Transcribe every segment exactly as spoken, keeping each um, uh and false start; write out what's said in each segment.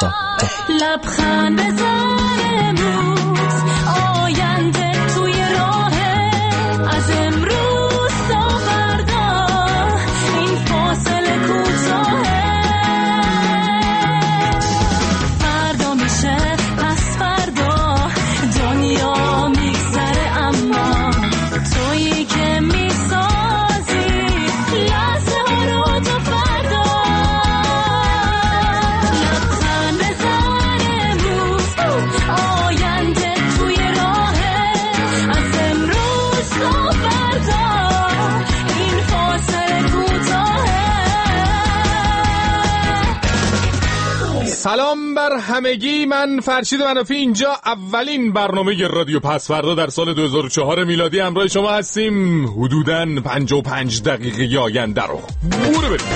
تا تا لبخند بزن امروز آینده توی راهه از امروز تا فردا این فاصله کوتاهه فردا میشه پس فردا دنیا میگذره اما تویی که میسازی لحظه ها رو تا فردا لبخند بزن امروز آینده توی راهه از امروز تا فردا این فاصله کوتاهه. سلام بر همگی، من فرشید منافی اینجا اولین برنامه رادیو پس فردا در سال دو هزار و چهار میلادی همراه شما هستیم. حدوداً پنجاه و پنج دقیقه آینده رو برو بریم.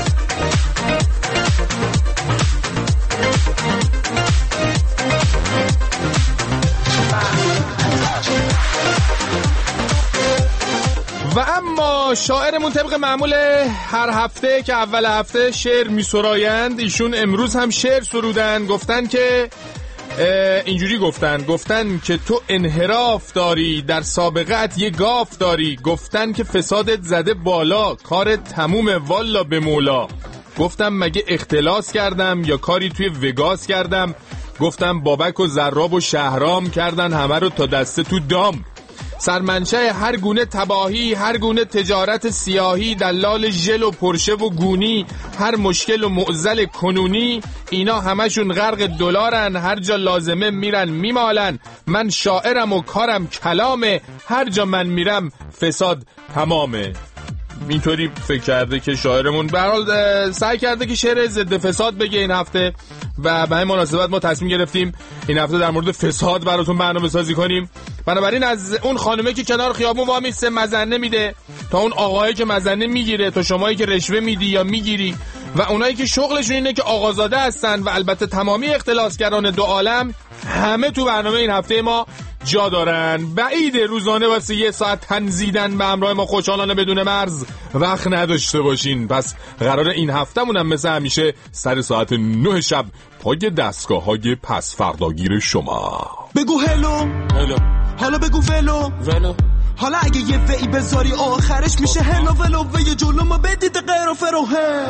و اما شاعرمون طبق معمول هر هفته که اول هفته شعر میسرایند، ایشون امروز هم شعر سرودن. گفتن که اینجوری گفتن گفتن که تو انحراف داری، در سابقت یه گاف داری، گفتن که فسادت زده بالا، کارت تمومه والا به مولا. گفتم مگه اختلاس کردم یا کاری توی وگاس کردم، گفتم بابک و زراب و شهرام کردن همه رو تا دسته تو دام. سرمنشه هر گونه تباهی، هر گونه تجارت سیاهی، دلال ژل و پرشه و گونی، هر مشکل و معضل کنونی، اینا همشون غرق دلارن، هر جا لازمه میرن میمالن. من شاعرم و کارم کلامه، هر جا من میرم فساد تمامه. اینطوری فکر کرده که شاعرمون به هر حال سعی کرده که شعر ضد فساد بگه این هفته و به همین مناسبت ما تصمیم گرفتیم این هفته در مورد فساد براتون برنامه سازی کنیم. بنابراین از اون خانومه که کنار خیابون وامیسته مزنه میده تا اون آقایی که مزنه میگیره تا شمایی که رشوه میدی یا میگیری و اونایی که شغلشون اینه که آقازاده هستن و البته تمامی اختلاسگران دو عالم، همه تو برنامه این هفته ما جا دارن. بعید روزانه واسه یه ساعت تنزیدن به همراه ما خوشحالانه بدون مرز وقت نداشته باشین. پس قرار این هفته‌مون هم مثل همیشه سر ساعت نه شب پای دستگاه های پس فرداگیر شما. بگو هلو هلو، حالا بگو ولو ولو، حالا اگه یه وی بذاری آخرش میشه هلو ولو و یه جلو ما بدید غیر و فروه.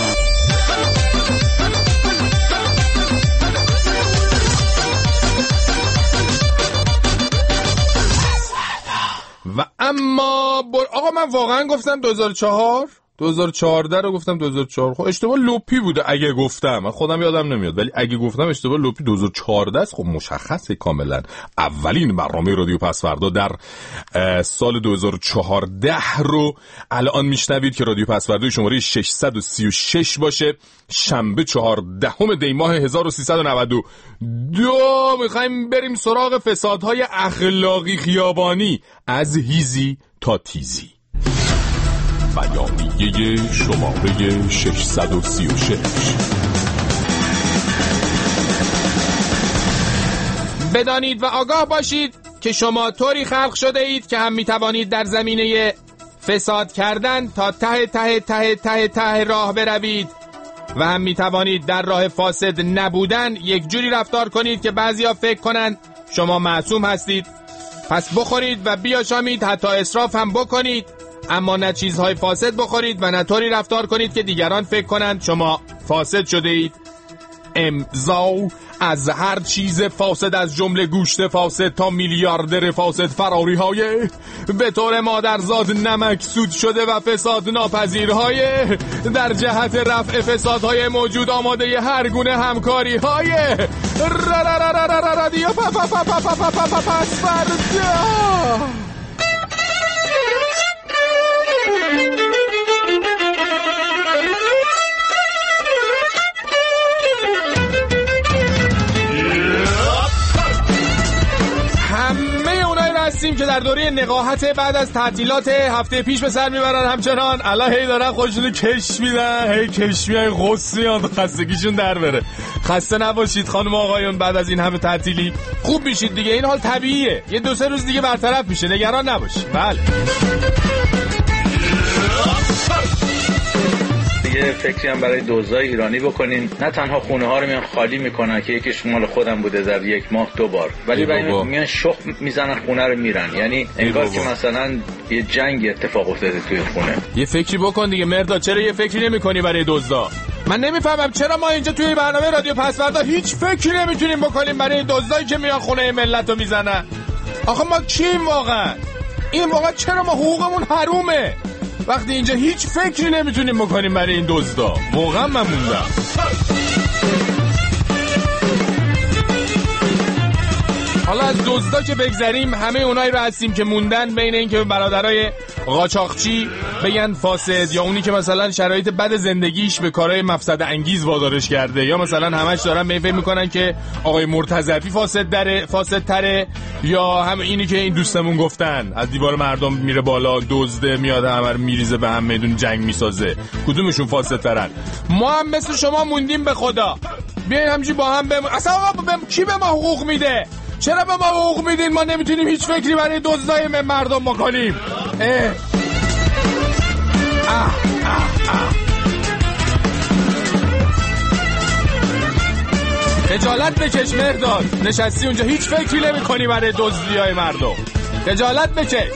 و اما بر... آقا من واقعا گفتم دو هزار و چهار دو هزار و چهارده رو گفتم دو هزار و چهار. خب اشتباه لپی بوده اگه گفتم، من خودم یادم نمیاد، ولی اگه گفتم اشتباه لپی دو هزار و چهارده است. خب مشخصه کاملا اولین برنامه رادیو پس فردا در سال دو هزار و چهارده رو الان میشنوید که رادیو پس فردا شماره ششصد و سی و شش باشه. شنبه چهاردهم دی ماه هزار و سیصد و نود و دو میخوایم بریم سراغ فسادهای اخلاقی خیابانی از هیزی تا تیزی. بیانیه شماره ششصد و سی و شش. بدانید و آگاه باشید که شما طوری خلق شده اید که هم میتوانید در زمینه فساد کردن تا ته ته ته ته ته راه بروید و هم میتوانید در راه فاسد نبودن یک جوری رفتار کنید که بعضیا فکر کنند شما معصوم هستید. پس بخورید و بیاشامید، حتی اسراف هم بکنید، اما نه چیزهای فاسد بخورید و نه طوری رفتار کنید که دیگران فکر کنند شما فاسد شده اید. امضا از هر چیز فاسد از جمله گوشت فاسد تا میلیاردر فاسد فراری های به طور مادرزاد نمک سود شده و فساد ناپذیرهای در جهت رفع فسادهای موجود آماده هر گونه همکاری های رادیو پس فردا. هستیم که در دوره نقاهت بعد از تعطیلات هفته پیش به سر میبرن، همچنان الان هی دارن خودشونو کش میدن، هی کش میان غص میان خستگیشون در بره. خسته نباشید خانم آقایون، بعد از این همه تعطیلی خوب میشید دیگه، این حال طبیعیه، یه دو سه روز دیگه برطرف میشه، نگران نباشید. بله دیگه یه فکری هم برای دزدای ایرانی بکنین. نه تنها خونه ها رو میان خالی میکنن که یکیش مال خودم بوده در یک ماه دو بار، ولی برای میان شخ میزنن خونه رو میرن. یعنی انگار که مثلا یه جنگ اتفاق افتاده توی خونه. یه فکری بکن دیگه مرداد، چرا یه فکری نمی‌کنی برای دزدا؟ من نمیفهمم چرا ما اینجا توی برنامه رادیو پسوردا هیچ فکری نمیتونیم بکنیم برای دزدایی که میان خونه ملت رو میزنن. آخه ما کیم واقعا؟ این واقعا چرا ما حقوقمون حرومه وقتی اینجا هیچ فکری نمیتونیم بکنیم برای این دزدا؟ واقعا من موندم. حالا از دزدا که بگذریم، همه اونایی رو هستیم که موندن بین این که برادرای قاچاقچی بگن فاسد، یا اونی که مثلا شرایط بد زندگیش به کارهای مفسده انگیز وادارش کرده، یا مثلا همش دارن به این فکر میکنن که آقای مرتضوی فاسد داره فاسد تره، یا هم اینی که این دوستمون گفتن از دیوار مردم میره بالا، دزده میاد همه رو میریزه به هم، میدون جنگ میسازه. کدومشون فاسد ترن؟ ما هم مثل شما موندیم به خدا. بیاین همینجوری با هم بم... اصلا آقا بم... کی به ما حقوق میده؟ چرا به ما حقوق میدین؟ ما نمیتونیم هیچ فکری برای دزدای مردم بکنیم. اه. اه. اه. اه. خجالت بکش مرداد، نشستی اونجا هیچ فکری نمی کنی برای دزدیای مردم. خجالت بکش.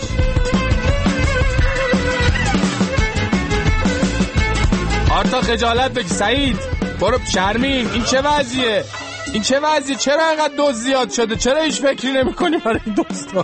آرتا خجالت بکش. سعید برو. شرمین این چه وضعیه؟ این چه وضعیه؟ چرا اینقدر دزد زیاد شده؟ چرا هیچ فکری نمی کنی برای این دزدا؟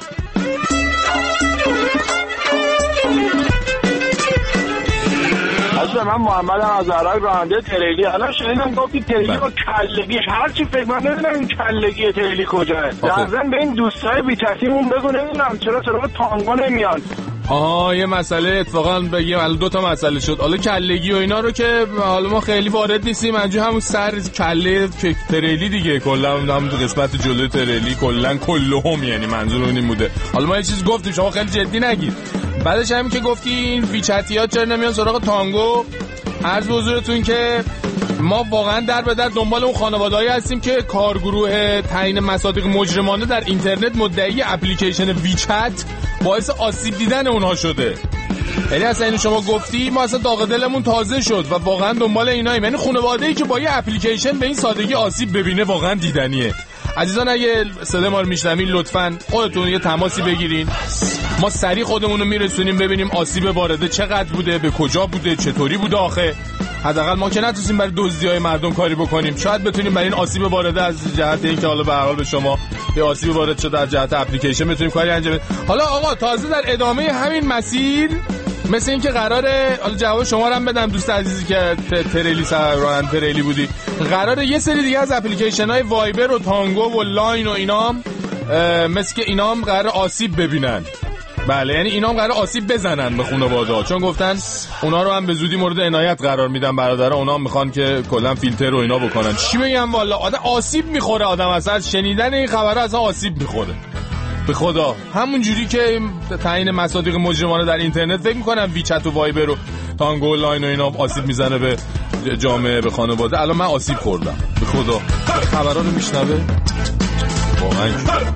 اصلا من محمدم از عراق، راننده تریلی. الان شنیدم گفتی تریلی با کلگیش، هر چی فکر من نمیدونم این کلگی تریلی کجاه. لازم به این دوستای بی ترتیبمون بگو نمیدونم چرا سراغ تانگو نمیان. آها یه مسئله اتفاقا بگیم، الان دو تا مسئله شد. حالا کلگی و اینا رو که حالا ما خیلی وارد نیستیم، انجا همون سر کله تریلی دیگه، کلا هم تو قسمت جلوی تریلی کلا کلهم، یعنی منظور اون این بوده. حالا ما یه چیز گفتیم شما خیلی جدی نگیر. بعدش همین که گفتی این ویچتی‌ها چرا نمیان سراغ تانگو، عرض به حضورتون که ما واقعا در به در دنبال اون خانواده‌ای هستیم که کارگروه تعیین مصادیق مجرمانه در اینترنت مدعی اپلیکیشن ویچت باعث آسیب دیدن اونها شده. یعنی اصلا اینو شما گفتی ما اصلا داغ دلمون تازه شد و واقعا دنبال ایناییم. یعنی خانواده‌ای که با یه اپلیکیشن به این سادگی آسیب ببینه واقعا دیدنیه. عزیزان اگه صدا ما رو میشنوین لطفاً خودتون یه تماسی بگیرین، ما سریع خودمون رو میرسونیم ببینیم آسیب وارده چقدر بوده، به کجا بوده، چطوری بوده. آخه حداقل ما که نتونیم برای دزدی‌های مردم کاری بکنیم، شاید بتونیم برای این آسیب وارده از جهت اینکه حالا به هر حال به شما یه آسیب وارد شده از جهت اپلیکیشن بتونیم کاری انجام بدیم. حالا آقا تازه در ادامه همین مسیر مثل این که قراره، حالا جواب شما رو هم بدم دوست عزیزی که تریلی راننده تریلی بودی، قراره یه سری دیگه از اپلیکیشن های وایبر و تانگو و لاین و اینام مثل که اینام قراره آسیب ببینن. بله یعنی اینام قراره آسیب بزنن به خانواده‌ها، چون گفتن اونا رو هم به زودی مورد عنایت قرار میدن برادرها، اونا میخوان که کلا فیلتر و اینا بکنن. چی بگم والا آدم آسیب میخوره، آدم اصلا از شنیدن این خبرها اصلا آسیب میخوره به خدا. همون جوری که تعیین مصادیق مجرمانه در اینترنت فکر میکنم ویچت و وایبر و تانگو و لاین و اینا آسیب میزنه به جامعه به خانواده، الان من آسیب خوردم به خدا. خبرها رو میشنوه واقعا.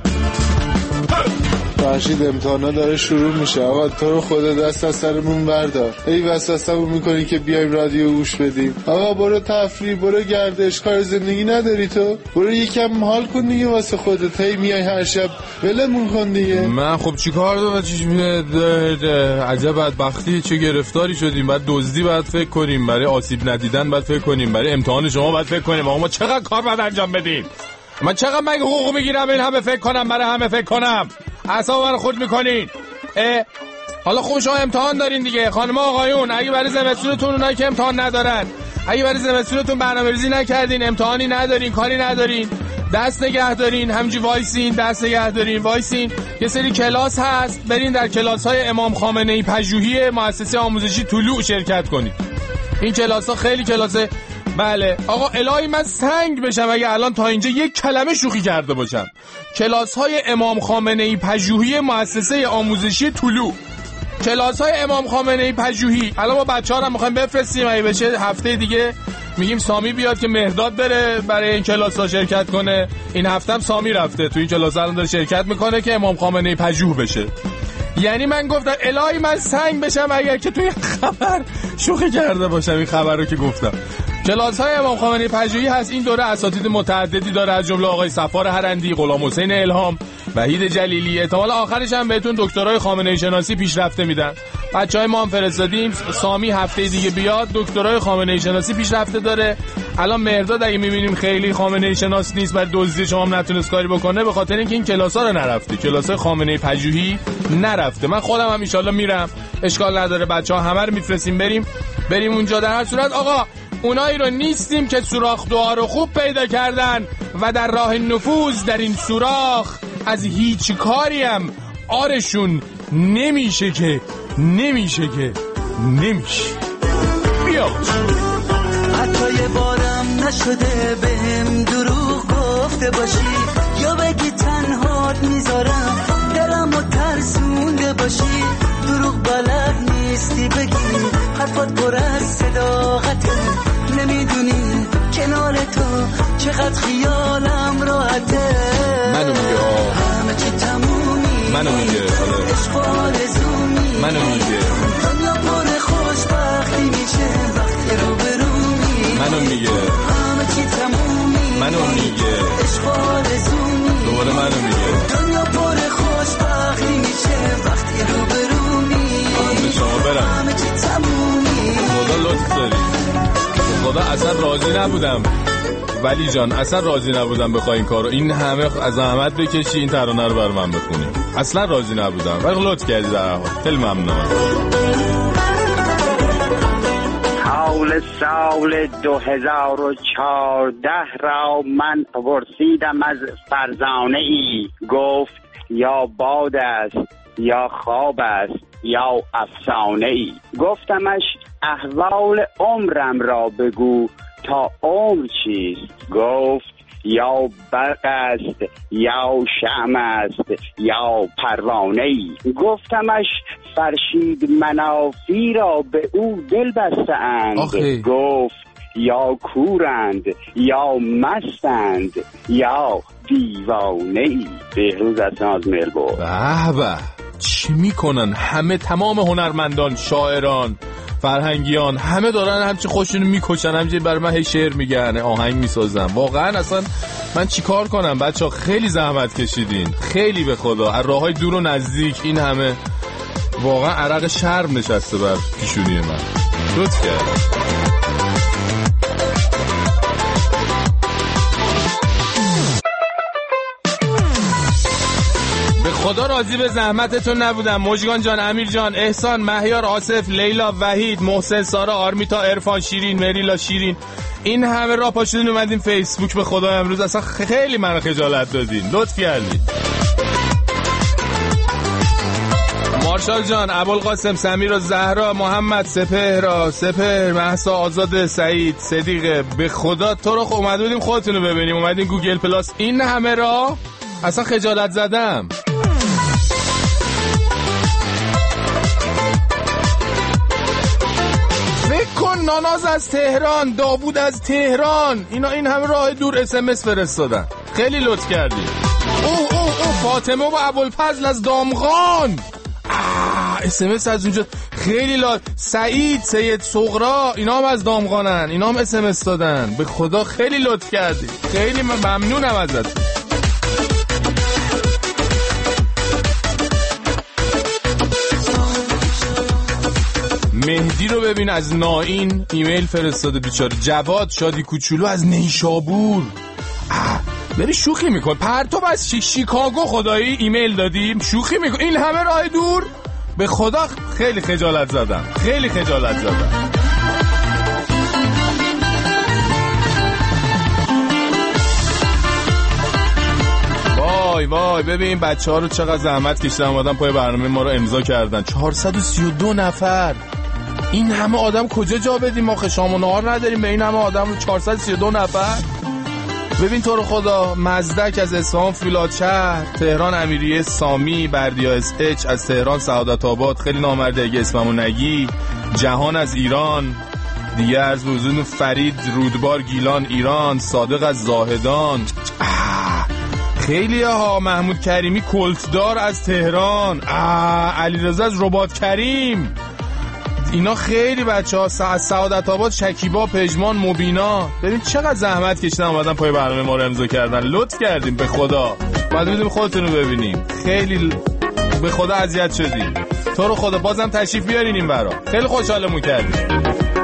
فرشید امتحانا داره شروع میشه، آقا تو رو خدا دست از سرمون بردار. ای وسوسه‌مون میکنی که بیایم رادیو گوش بدیم. آقا برو تفریح، برو گردش، کار زندگی نداری تو؟ برو یکم حال کن دیگه واسه خودت. هی میای هر شب ولمون کن دیگه. من خب چیکار دارم؟ چیش میاد عجب بدبختی، چه گرفتاری شدیم. بعد دزدی بعد فکر کنیم، برای آسیب ندیدن بعد فکر کنیم، برای امتحان شما بعد فکر کنیم. آقا ما چقدر کار بعد انجام بدیم؟ من چقدر مگه حقوق میگیرم این همه فکر کنم، برای همه فکر کنم؟ اعصاب من خود میکنین. حالا خوب شما امتحان دارین دیگه خانم آقایون، اگه برای زمستونتون اونایی که امتحان ندارن، اگه برای زمستونتون برنامه‌ریزی نکردین، امتحانی ندارین، کاری ندارین، دست نگه دارین، همینجوری وایسین، دست نگه دارین وایسین. یه سری کلاس هست، برین در کلاس‌های امام خامنه‌ای پژوهی مؤسسه آموزشی طلوع شرکت کنید. این کلاس‌ها خیلی کلاسه. بله آقا الهی من سنگ بشم اگه الان تا اینجا یک کلمه شوخی کرده باشم. کلاس‌های امام خامنه‌ای پژوهی مؤسسه آموزشی طلوع، کلاس‌های امام خامنه‌ای پژوهی. الان ما بچه‌ها رو می‌خوایم بفرستیم، اگه بشه هفته دیگه میگیم سامی بیاد که مهرداد بره برای این کلاس‌ها شرکت کنه. این هفته هم سامی رفته تو این کلاس الان داره شرکت میکنه که امام خامنه‌ای پژوه بشه. یعنی من گفتم الهی من سنگ بشم اگر که توی خبر شوخی کرده باشم این خبر رو که گفتم. کلاس های امام خامنه‌ای پژوهی هست. این دوره اساتید متعددی داره، از جمله آقای صفار هرندی، غلام حسین الهام، وحید جلیلی. احتمال آخرش هم بهتون دکترای خامنه‌ای شناسی پیشرفته میدن. بچهای ما هم فرستادیم، سامی هفته دیگه بیاد دکترای خامنه‌ای شناسی پیشرفته داره. الان مهرداد اگه میبینیم خیلی خامنه‌ای شناس نیست و دزدی شما هم نتونست کاری بکنه به خاطر اینکه این کلاس‌ها رو نرفته، کلاس‌های خامنه‌ای پژوهی نرفته. من خودم هم ان شاءالله میرم، اشکال نداره، بچه‌ها همه رو میفرستیم بریم بریم اونجا. در هر صورت آقا اونایی رو نیستیم که سوراخ دعا رو خوب پیدا کردن و در راه نفوذ در این سوراخ از هیچ کاری هم آرشون نمیشه که نمیشه که نمیشه. بیا حتی یه بارم نشده بهم دروغ گفته باشی یا بگی تنهات میذارم دلمو ترسونده باشی. دروغ بلد نیستی بگی، حرفات پر از صداقته. نمیدونی کنار تو چقدر خیالم راحته. منو میگه همه چی تمومی، منو میگه عشق آرزومی، منو میگه دنیا پر خوشبختی میشه وقتی روبرومی. منو میگه همه چی تمومی، منو میگه عشق آرزومی، دوباره منو میگه دنیا پر خوشبختی میشه وقتی روبرومی. شما برم همه چی تمومی. خدا لطف داری، خدا اصلا راضی نبودم ولی جان، اصلا راضی نبودم بخوای این کارو این همه از زحمت بکشی این ترانه رو بر من بخونی. اصلا راضی نبودم ولی لطف کردی. در حال خیلی ممنونم. حال سال دو هزار و چهارده را من پرسیدم از فرزانه ای، گفت یا باد است یا خواب است یا افسانه ای. گفتمش احوال عمرم را بگو تا عمر چیست؟ گفت یا برق است یا شمع است یا پروانه ای. گفتمش فرشید منافی را به او دل بسته‌اند. گفت یا کورند یا مستند یا دیوانه ای. بهروز از ناز ملبورن. به به چی میکنن همه، تمام هنرمندان، شاعران، فرهنگیان، همه دارن همچی خوشونو میکشن، همچی برای من هی شعر میگن، آهنگ میسازن. واقعا اصلا من چی کار کنم بچه؟ خیلی زحمت کشیدین، خیلی به خدا، از راههای دور و نزدیک این همه. واقعا عرق شرم نشسته بر پیشونی من. لطف کرد. خدا راضی به زحمتتون نبودم. مژگان جان، امیر جان، احسان، مهیار، آصف، لیلا، وحید، محسن، سارا، آرمیتا، عرفان، شیرین، مریلا، شیرین، این همه را پاشدین اومدین فیسبوک. به خدا امروز اصلا خیلی منو خجالت دادین، لطف کردین. مارشال جان، ابوالقاسم، سمیر و زهرا، محمد، سپهر، سپهر، مهسا، آزاد، سعید، صدیقه، به خدا تو رو اومد بودیم خودتونو ببینیم، اومدین گوگل پلاس. این همه را اصلا خجالت زدم. ناناز از تهران، داوود از تهران، اینا این همه راه دور اس ام اس فرستادن. خیلی لطف کردی. اوه اوه اوه فاطمه و ابوالفضل از دامغان، اس ام اس از اونجا. خیلی لطف. سعید، سید صغرا، اینا هم از دامغانن، اینا هم اس ام اس دادن. به خدا خیلی لطف کردی، خیلی ممنونم ازت. مهدی رو ببین از نائین ایمیل فرستاده بیچاره. جواد شادی کوچولو از نیشابور. بری شوخی میکن. پرتو از شی... شیکاگو خدایی ایمیل دادیم، شوخی میکن. این همه راه دور، به خدا خیلی خجالت زدم، خیلی خجالت زدم. وای وای ببین بچه ها رو چقدر زحمت کشیدن اومدن پای برنامه ما رو امضا کردن. چهارصد و سی و دو نفر. این همه آدم کجا جا بدیم؟ ما شام و نهار نداریم به این همه آدم رو. چهارصد و سی و دو نفر. ببین تو رو خدا. مزدک از اصفهان فولادشهر، تهران امیریه سامی، بردیا اس اچ از تهران، سعادت آباد، خیلی نامرده اگه اسممو نگی، جهان از ایران دیگه، از وزون فرید رودبار گیلان ایران، صادق از زاهدان. خیلی ها. محمود کریمی کلتدار از تهران، علیرضا از رباط کریم، اینا خیلی بچه ها. از سعادت آباد شکیبا، پژمان، مبینا. ببین چقدر زحمت کشیدن اومدن پای برنامه ما رو امضا کردن. لطف کردیم به خدا. بعد میدونیم خودتون رو ببینیم. خیلی به خدا اذیت شدیم. تو رو خدا بازم تشریف بیارین این برا. خیلی خوشحالمون کردیم.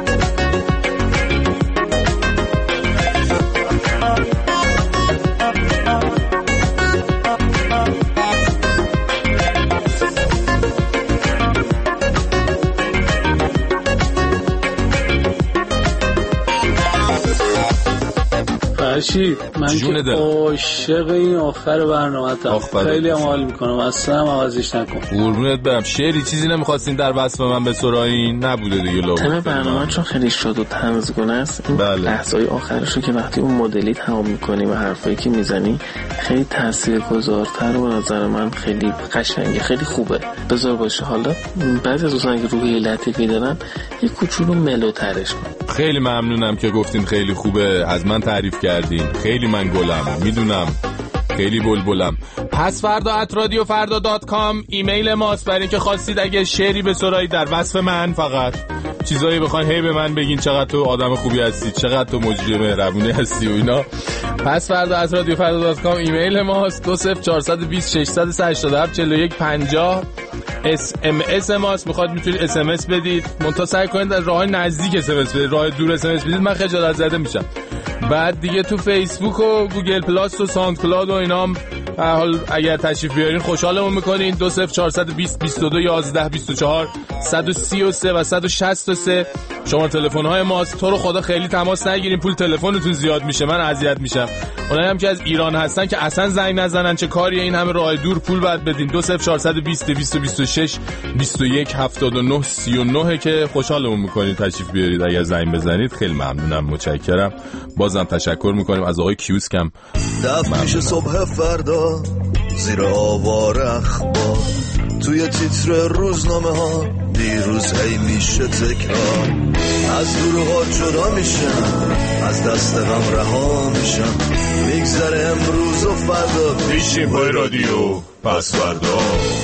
فرشید من که عاشق این آخر برنامه‌ام، خیلی هم حال میکنم، اصلا هم عوضش نکن. قربونت برم. شعری چیزی نمیخواستین در وصف من بسرایین؟ نبوده دیگه لو. تم برنامه چون خیلی شاد و طنزگونه است، این بله. لحظه‌های آخرشو که وقتی اون مدلی تمام میکنی و حرفایی که میزنی خیلی تاثیرگذارتر و نظر من خیلی قشنگه، خیلی خوبه. بذار باشه. حالا بعضی از دوستان که روحی لطیفی دارن یه کوچولو ملوترش کن. خیلی ممنونم که گفتین خیلی خوبه، از من تعریف کردین. خیلی من گلم، میدونم خیلی بلبلم. پس فردا ات رادیو فردا دات کام ایمیل ماست برای اینکه خواستید اگه شعری بسرایید در وصف من، فقط چیزایی بخواین هی به من بگین چقدر تو آدم خوبی هستی، چقدر تو مجری مهربونی هستی و اینا. پس فردا ات رادیو فردا دات کام ایمیل ماست. دو صفر چهار دو صفر شش هشت هفت چهل و یک پنجاه اس ام اس ماست. میخواد میتونید اس ام اس بدید، منتها سعی کنید در راه نزدیک اس ام اس بدید، راه دور اس ام اس بدید من خجالت زده میشم. بعد دیگه تو فیسبوک و گوگل پلاس و ساوند کلاود و اینام حال اگر تشریف بیارین خوشحالمون میکنین. دو صفر چهار دو صفر بیست و دو یازده بیست و چهار صد و سی و سه و صد و شصت و سه شماره تلفن های ماست. تو رو خدا خیلی تماس نگیرین، پول تلفنتون زیاد میشه، من اذیت میشم. اونایی هم که از ایران هستن که اصلا زنگ نزنن، چه کاریه این همه راه دور پول بعد بدین. دو صفر چهار دو صفر بیست بیست و شش بیست و یک هفتاد و نه سی و نه که خوشحالمون میکنید تشریف بیارید. اگر زنگ بزنید خیلی ممنونم، متشکرم. بازم تشکر میکنیم از آقای کیوسکم. دفع میشه صبح فردا زیر آوار اخبار، توی تیتر روزنامه ها دیروز هی میشه تکرار. از گروه ها جدا میشن، از دست غم رها میشن، میگذره امروز و فردا. پیشیم پای رادیو پس فردا،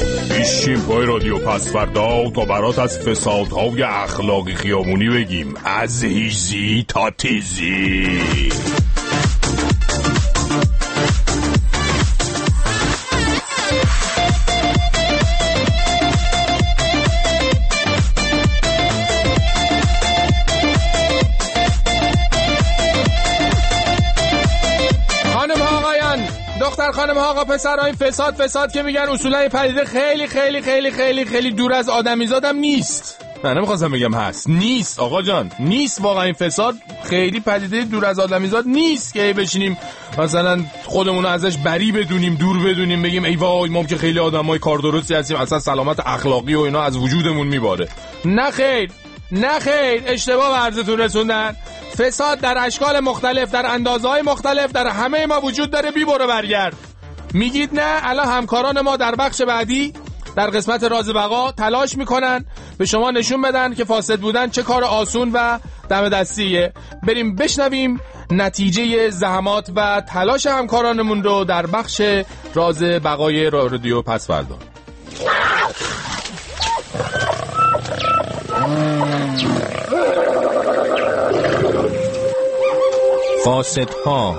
پیشیم پای رادیو پس فردا تا برات از فسادهای اخلاقی خیابونی بگیم، از هیزی تا تیزی. دختر خانم ها آقا پسرها، این فساد فساد که میگن اصولا پدیده خیلی خیلی خیلی خیلی خیلی دور از آدمیزادم نیست. من نمیخواستم بگم هست، نیست آقا جان، نیست واقعا. این فساد خیلی پدیده دور از آدمیزاد نیست که بشینیم مثلا خودمون ازش بری بدونیم، دور بدونیم، بگیم ای وای ما که خیلی آدمای کار درستی هستیم اصلا سلامت اخلاقی و اینا از وجودمون میباره. نه خیر، نه خیر، اشتباه ورزتون رسوندن. فساد در اشکال مختلف، در اندازه‌های مختلف در همه ما وجود داره. بی برو برگرد. میگید نه، الان همکاران ما در بخش بعدی در قسمت راز بقا تلاش میکنن به شما نشون بدن که فاسد بودن چه کار آسون و دم دستیه. بریم بشنویم نتیجه زحمات و تلاش همکارانمون رو در بخش راز بقای رادیو پس فردا. فاسدها.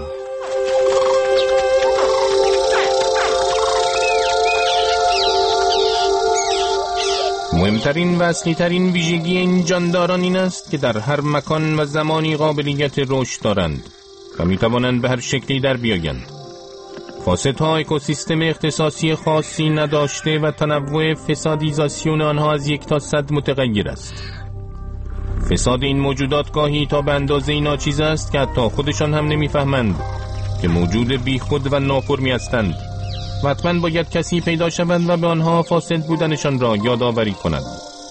مهمترین و اصلی‌ترین ویژگی این جانداران این است که در هر مکان و زمانی قابلیت رشد دارند و می‌توانند به هر شکلی در بیایند. فاسدها اکوسیستم اختصاصی خاصی نداشته و تنوع فسادیزاسیون آنها از یک تا صد متغیر است. فساد این موجودات گاهی تا به اندازه ناچیز است که حتی خودشان هم نمیفهمند که موجود بی خود و نافرمی هستند و حتما باید کسی پیدا شوند و به آنها فاسد بودنشان را یادآوری کند.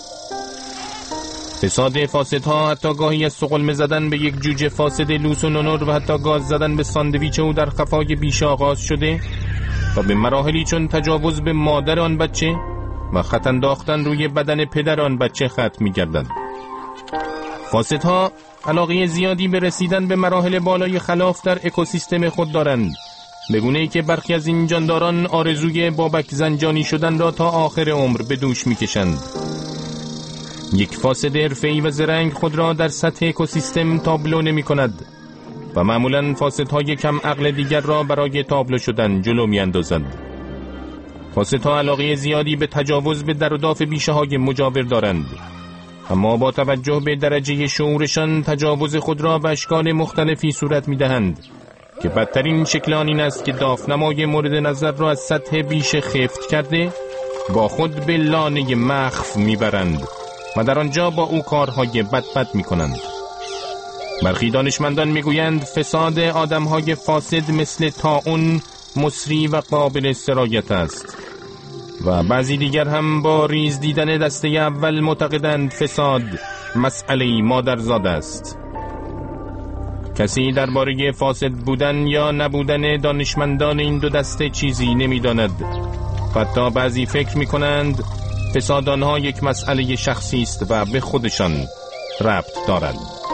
فساد فاسدها حتی گاهی از سقلمه زدن به یک جوجه فاسد لوس و نونر و حتی گاز زدن به ساندویچ او در خفای بیش آغاز شده و به مراحلی چون تجاوز به مادر آن بچه و خط انداختن روی بدن پدر آن بچه ختم می‌گردند. فاسدها علاقه زیادی به رسیدن به مراحل بالای خلاف در اکوسیستم خود دارند به گونه‌ای که برخی از این جانداران آرزوی بابک زنجانی شدن را تا آخر عمر به دوش می‌کشند. یک فاسد حرفه‌ای و زرنگ خود را در سطح اکوسیستم تابلو نمی‌کند و معمولاً فاسدهای کم عقل دیگر را برای تابلو شدن جلو می‌اندازند. فاسدها علاقه زیادی به تجاوز به در و داف بیشه‌های مجاور دارند، اما با توجه به درجه شعورشان تجاوز خود را به اشکال مختلفی صورت می‌دهند که بدترین شکل آن این است که دافنمای مورد نظر را از سطح بیشه خفت کرده با خود به لانه مخف میبرند و در آنجا با او کارهای بد بد میکنند. برخی دانشمندان میگویند فساد آدمهای فاسد مثل طاعون مصری و قابل سرایت است و بعضی دیگر هم با ریز دیدن دسته اول معتقدند فساد مسئله مادرزاد است. کسی درباره فاسد بودن یا نبودن دانشمندان این دو دسته چیزی نمی‌داند. حتی بعضی فکر می‌کنند فساد آنها یک مسئله شخصی است و به خودشان ربط دارد.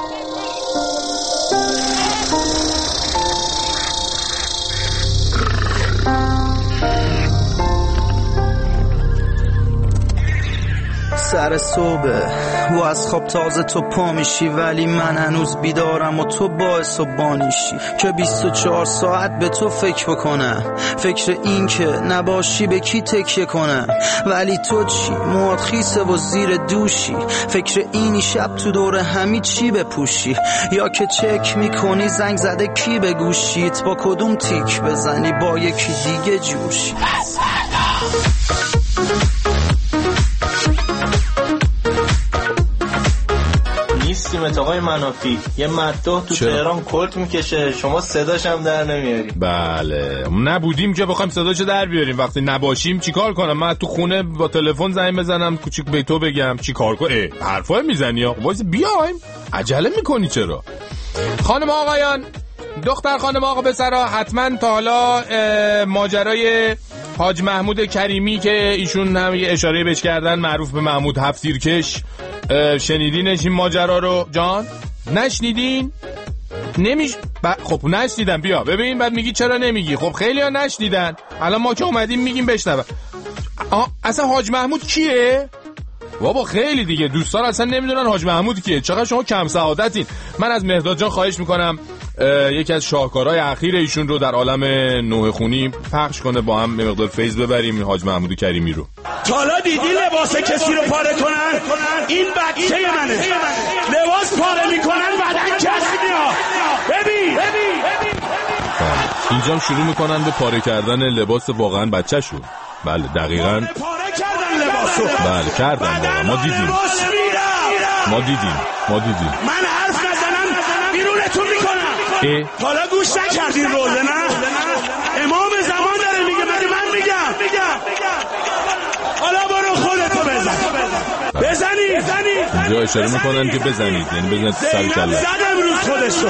سر صبح و از خواب تازه تو پا میشی، ولی من هنوز بیدارم و تو باعث و بانیشی که بیست و چهار ساعت به تو فکر بکنم، فکر این که نباشی به کی تکیه کنم. ولی تو چی؟ موات خیسه و زیر دوشی، فکر اینی شب تو دور همی چی بپوشی، یا که چک میکنی زنگ زده کی به گوشیت، با کدوم تیک بزنی با یکی دیگه جوشی. نیستیمت آقای منافی، یه مداح تو تهران کلت میکشه، شما صداش هم در نمیاری. بله نبودیم که بخوایم صداشو در بیاریم، وقتی نباشیم چیکار کنم؟ من تو خونه با تلفن زنگ بزنم کوچیک به تو بگم چیکار کنم؟ حرفا میزنی ها، وایس بیایم، عجله میکنی چرا؟ خانم آقایان، دختر خانم آقا پسرا، حتما تا حالا ماجرای حاج محمود کریمی که ایشون هم یه اشاره بهش کردن، معروف به محمود هفت‌تیرکش، شنیدینش این ماجرا رو؟ جان نشنیدین؟ نمیش ب... خب نشنیدن، بیا ببین بعد میگی چرا نمیگی. خب خیلی ها نشنیدن، الان ما که اومدیم میگیم بشنوه. اصلا حاج محمود کیه؟ بابا خیلی دیگه دوستان اصلا نمیدونن حاج محمود کیه. چقدر شما کم سعادتین. من از مهرداد جان خواهش میکنم یکی از شاهکارهای اخیر ایشون رو در عالم نوح خونی پخش کنه، با هم مقدار فیض ببریم حاج محمود کریمی رو. حالا دیدی لباس کسی رو پاره کنن؟ این بچه منه، لباس پاره میکنن بعدن کسی میاد. ببین اینجا هم شروع میکنن به پاره کردن لباس واقعا بچه شون. بله دقیقاً پاره کردن لباسو. بله کردن واقعا، ما دیدیم ما دیدیم ما دیدیم من حرف نزنم بیرونتون میکنم. حالا گوش نکردین روزه نه؟ امام زمان داره میگه، مگه من میگم؟ حالا برو خودتو بزن. بزنید بزنید اینجا اشاره میکنن که بزنید، یعنی بزنید سر کله. زد امروز خودشو.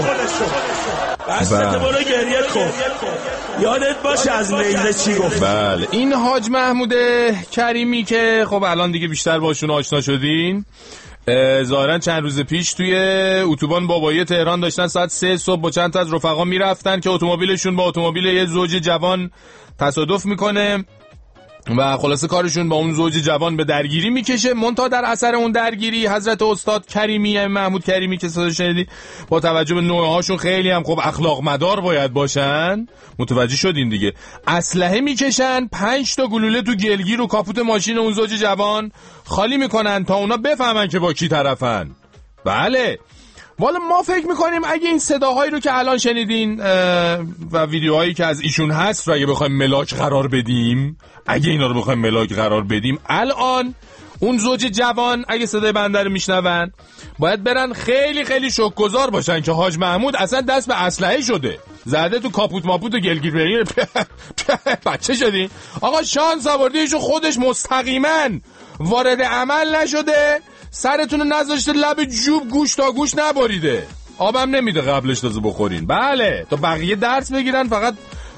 بسته برو گریه کن، یادت باشه از لیله چی گفت. بله این حاج محمود کریمی که خب الان دیگه بیشتر باشون آشنا شدین، ظاهرا چند روز پیش توی اتوبان بابایی تهران داشتن ساعت سه صبح با چند تا از رفقا میرفتن که اتومبیلشون با اتومبیل یه زوج جوان تصادف میکنه و خلاصه کارشون با اون زوج جوان به درگیری میکشه. منتها در اثر اون درگیری حضرت استاد کریمی، محمود کریمی که صدا شنیدی، با توجه به نوعه هاشون خیلی هم خب اخلاق مدار باید باشن، متوجه شدین دیگه، اسلحه میکشن، پنج تا گلوله تو گلگیر و کاپوت ماشین اون زوج جوان خالی میکنن تا اونا بفهمن که با کی طرفن. بله والا ما فکر میکنیم اگه این صداهایی رو که الان شنیدین و ویدیوهایی که از ایشون هست رو اگه بخوایم ملاک قرار بدیم، اگه اینا رو بخوایم ملاک قرار بدیم، الان اون زوج جوان اگه صدای بنده رو میشنون باید برن خیلی خیلی شکرگزار باشن که حاج محمود اصلا دست به اسلحه شده، زده تو کاپوت ماپوت و گلگیر برین. بچه شدین آقا، شانس آورده ایشون خودش مستقیما وارد عمل نشده، سرتون رو نذاشته لب جوب گوش تا گوش نبریده، آبم نمیده قبلش تازه بخورین. بله تا بقیه درس بگیرن، فقط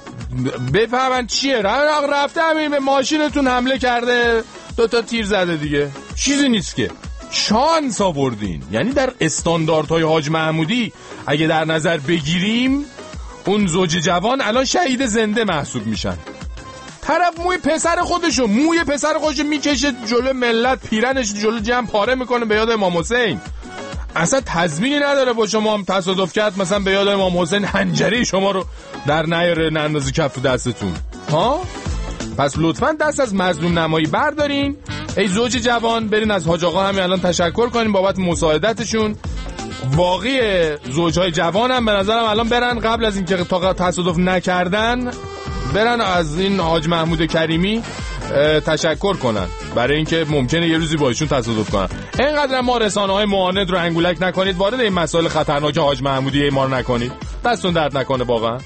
بفهمن چیه. رفته همین به ماشینتون حمله کرده، دوتا تیر زده دیگه، چیزی نیست که. شانس آوردین. یعنی در استانداردهای حاج محمودی اگه در نظر بگیریم اون زوج جوان الان شهید زنده محسوب میشن. طرف موی پسر خودشو موی پسر خودشو میکشه جلو ملت، پیرنش جلو جمع پاره میکنه به یاد امام حسین. اصلا تضمینی نداره با شما هم تصادف کرد مثلا به یاد امام حسین حنجره شما رو در نیاره نندازی کف دستتون ها. پس لطفاً دست از مظلوم نمایی بردارین. ای زوج جوان برین از حاج آقا همین الان تشکر کنین بابت مساعدتشون. باقی زوجهای جوان هم به نظرم الان برن قبل از اینکه تا تصادف نکردن برن از این حاج محمود کریمی تشکر کنن برای اینکه ممکنه یه روزی با ایشون تصادف کنن. اینقدر ما رسانه‌های معاند رو انگولک نکنید، وارد این مسائل خطرناک حاج محمودی ما رو نکنید. دستون درد نکنه واقعا.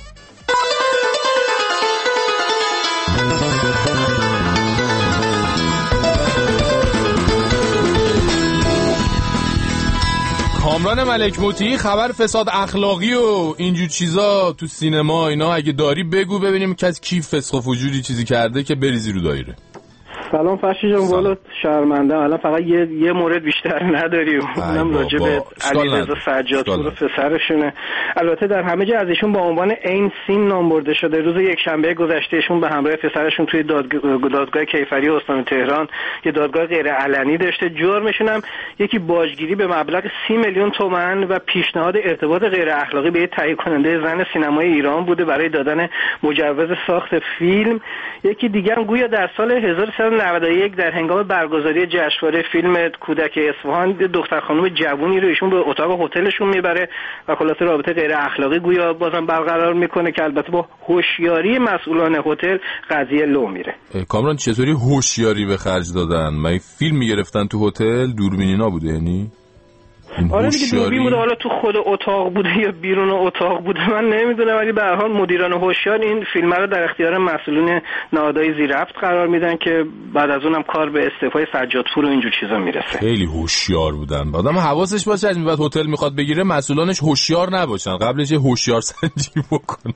کامران ملک موتی، خبر فساد اخلاقی و اینجور چیزا تو سینما اینا اگه داری بگو ببینیم کسی کی فسق و فجوری چیزی کرده که بریزی رو دایره. سلام فرشی جان، والا شرمنده الان فقط یه یه مورد بیشتر نداری، اونم راجع به علیرضا سجادپور و پسرشونه. البته در همه جا از ایشون با عنوان عین سین نام برده شده. روز یکشنبه گذشته ایشون به همراه پسرشون توی دادگاه, دادگاه کیفری استان تهران یه دادگاه غیر علنی داشته. جرمشون هم یکی باجگیری به مبلغ سی میلیون تومان و پیشنهاد ارتباط غیر اخلاقی به تهیه کننده زن سینمای ایران بوده برای دادن مجوز ساخت فیلم. یکی دیگه هم گویا در سال هزار و سیصد و نود و یک در هنگام برگزاری جشنواره فیلم کودک اصفهان دختر خانم جوونی رو ایشون به اتاق هتلشون میبره و خلاصه رابطه غیر اخلاقی گویا بازم برقرار میکنه که البته با هوشیاری مسئولان هتل قضیه لو میره. کامران چطوری هوشیاری به خرج دادن؟ من فیلم میگرفتن تو هتل دوربینینا بوده یعنی؟ آره دیگه دوربین بوده، حالا تو خود اتاق بوده یا بیرون اتاق بوده من نمیدونم، ولی به هر حال مدیران هوشیار این فیلم رو در اختیار مسئولین نهادهای زیرربط قرار میدن که بعد از اونم کار به استعفای سجادپور و اینجور چیزا میرسه. خیلی هوشیار بودن. آدم حواسش باشه از بعد هتل میخواد بگیره مسئولانش هوشیار نباشن، قبلش یه هوشیار سنجی بکنه.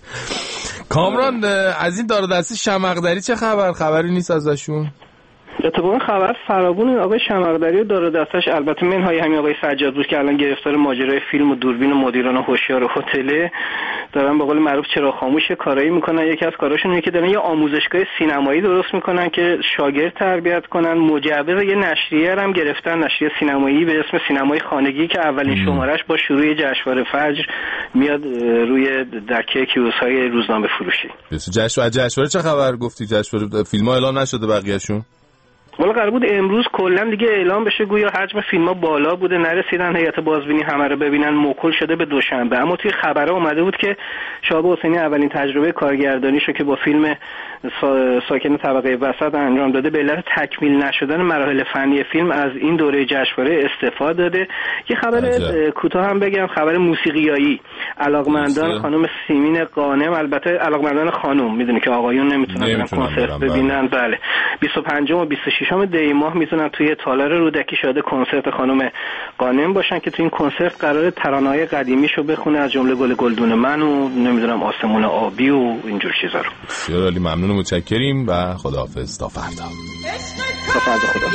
کامران از این دار دستی شمقدری چه خبر؟ خبری نیست ازشون؟ اتفاقا خبر فراوون آقای شمقدری و دار دستش، البته منهای همین آقای سجادپور که الان گرفتار ماجرای فیلم و دوربین و مدیران هوشیار و هتل دارن به قول معروف چرا خاموش کارایی میکنن. یکی از کاراشون اینه که دارن یه آموزشگاه سینمایی درست میکنن که شاگرد تربیت کنن. مجوز یه نشریه هم گرفتن، نشریه سینمایی به اسم سینمای خانگی که اولین شمارش با شروع جشنواره فجر میاد روی دکه کیوسک‌های روزنامه فروشی. جشنواره جشنواره چه خبر؟ گفتی جشنواره فیلم‌ها اعلام نشده بقیه‌شون؟ والا قرار بود امروز کلا دیگه اعلام بشه، گویا حجم فیلم‌ها بالا بوده نرسیدن هیئت بازبینی همه رو ببینن، موکول شده به دوشنبه. اما توی خبرها اومده بود که شهاب حسینی اولین تجربه کارگردانیشو که با فیلم سا... ساکن طبقه وسط انجام داده به علت تکمیل نشدن مراحل فنی فیلم از این دوره جشنواره استفاده داده. یه خبر کوتاه هم بگم، خبر موسیقیایی. علاقمندان خانم سیمین قانم، البته علاقمندان خانم میدونی که آقایون نمیتونن برن کنسرت ببینن، بله بیست و پنجم و بیست و ششم دی ماه میتونن توی تالار رودکی شاهد کنسرت خانم قانم باشن که توی این کنسرت قراره ترانه‌های قدیمیشو بخونه از جمله گل گلدون من و نمیدونم آسمون آبی و اینجور چیزا رو. بسیار عالی، ممنون و متشکریم و خداحافظ تا فردا. تا فردا خدا.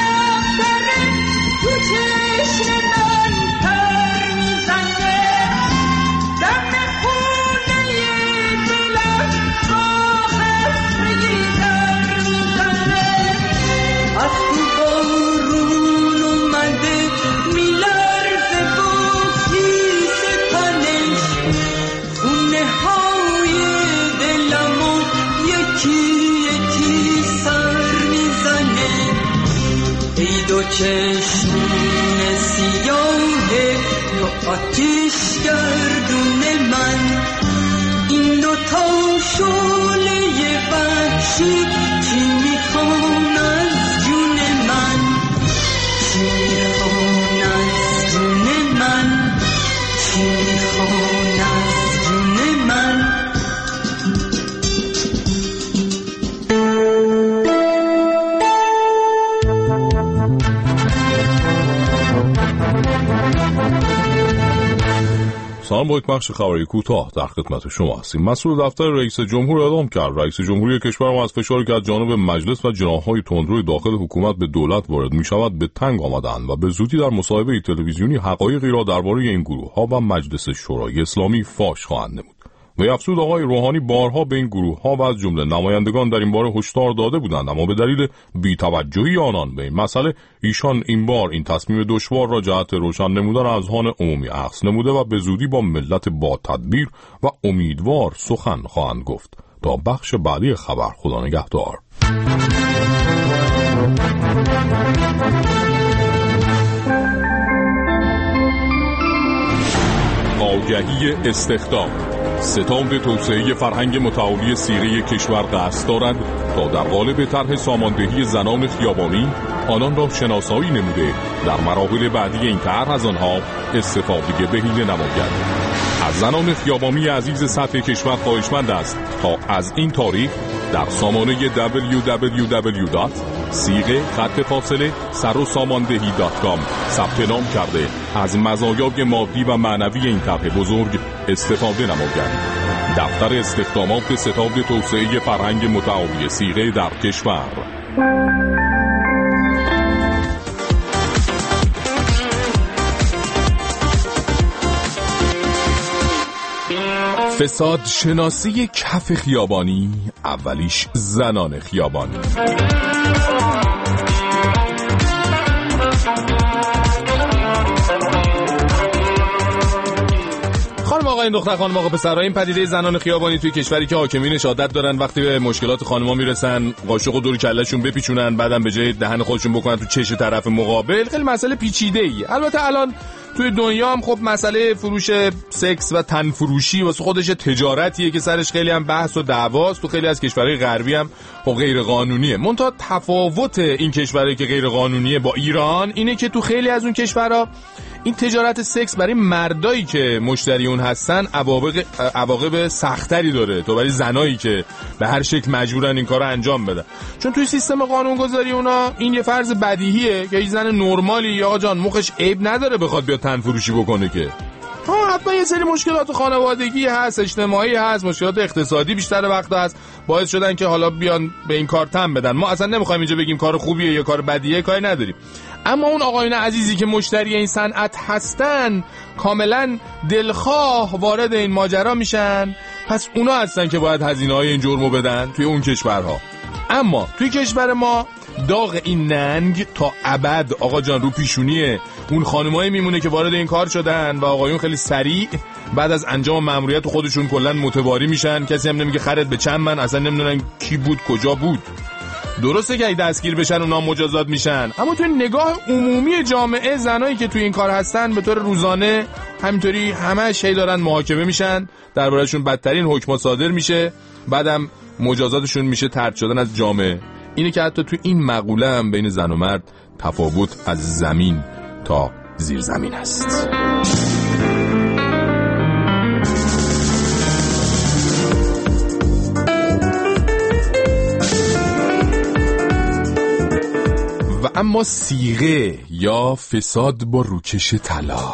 چشمون سیاه تو آتیش گردون من، این دو تا شعله وحشی کی میخوان از جون من، کی میخوان از جون من، کی میخوان از جون من. سلام، با یک بخش خبری کوتاه در خدمت شما هستیم. مسئول دفتر رئیس جمهور اعلام کرد رئیس جمهوری کشور از فشاری که از جانب مجلس و جناح‌های تندروی داخل حکومت به دولت وارد می‌شود به تنگ آمدند و به زودی در مصاحبه تلویزیونی حقایقی را درباره این گروه‌ها و مجلس شورای اسلامی فاش خواهند نمود. و افزود آقای روحانی بارها به این گروه ها و از جمله نمایندگان در این باره هشدار داده بودند، اما به دلیل بی‌توجهی آنان به این مسئله ایشان این بار این تصمیم دشوار را جهت روشن نمودن اذهان عمومی اخذ نموده و به زودی با ملت با تدبیر و امیدوار سخن خواهند گفت. تا بخش بعدی خبر، خدا نگهدار. آگهی استخدام. ستاد توسعه فرهنگ متعالی صیغه کشور قصد دارد تا در قالب طرح ساماندهی زنان خیابانی آنان را شناسایی نموده در مراحل بعدی این طرح از آنها استفاده بهینه نماید. از زنان خیابانی عزیز سطح کشور خواهشمند است تا از این تاریخ در سامانه دبلیو دبلیو دبلیو دات صیغه خط فاصله سر و ساماندهی دات کام ثبت نام کرده از مزایای مادی و معنوی این طرح بزرگ استفاده نماید. دفتر استخدامات ستاد توسعه فرهنگ متعالی صیغه در کشور. فساد شناسی کف خیابانی، اولیش زنان خیابانی. خانم آقایان، دختر خانم آقا پسرها، این پدیده زنان خیابانی توی کشوری که حاکمینش عادت دارن وقتی به مشکلات خانم‌ها میرسن قاشق و دور کلهشون بپیچونن، بعدم به جای دهن خودشون بکنن تو چش طرف مقابل، خیلی مسئله پیچیده‌ای. البته الان توی دنیا هم خب مسئله فروش سکس و تن فروشی واسه خودش تجارتیه که سرش خیلی هم بحث و دعواست. تو خیلی از کشورهای غربی هم خب غیر قانونیه. منتها تفاوت این کشورهایی که غیر قانونیه با ایران اینه که تو خیلی از اون کشورها این تجارت سکس برای مردایی که مشتری اون هستن عواقب عواقب سختری داره تا برای زنایی که به هر شکل مجبورن این کارو انجام بدن. چون توی سیستم قانونگذاری اونا این یه فرض بدیهیه که یه زن نرمالی آقا جان مخش عیب نداره بخواد بیاد تن فروشی بکنه که ها حتما یه سری مشکلات خانوادگی هست، اجتماعی هست، مشکلات اقتصادی بیشتر وقت هست باعث شدن که حالا بیان به این کار تن بدن. ما اصلا نمیخوایم اینجا بگیم کار خوبیه یا کار بدیه، کاری نداریم. اما اون آقایون عزیزی که مشتری این صنعت هستن کاملا دلخواه وارد این ماجرا میشن، پس اونا هستن که باید هزینه‌های این جرمو بدن توی اون کشورها. اما توی کشور ما داغ این ننگ تا ابد آقا جان رو پیشونیه اون خانمایی میمونه که وارد این کار شدن و آقایون خیلی سریع بعد از انجام مأموریت خودشون کلا متواری میشن. کسی هم نمیگه خرید به چند من، اصلا نمیدونن کی بود کجا بود. درسته که اگه دستگیر بشن اونا مجازات میشن، اما توی نگاه عمومی جامعه زنایی که توی این کار هستن به طور روزانه همینطوری همه شی دارن محاکمه میشن، دربارهشون بدترین حکم صادر میشه، بعدم مجازاتشون میشه طرد شدن از جامعه. اینه که حتی توی این مقوله هم بین زن و مرد تفاوت از زمین تا زیر زمین است. و اما صیغه یا فساد با روکش طلا.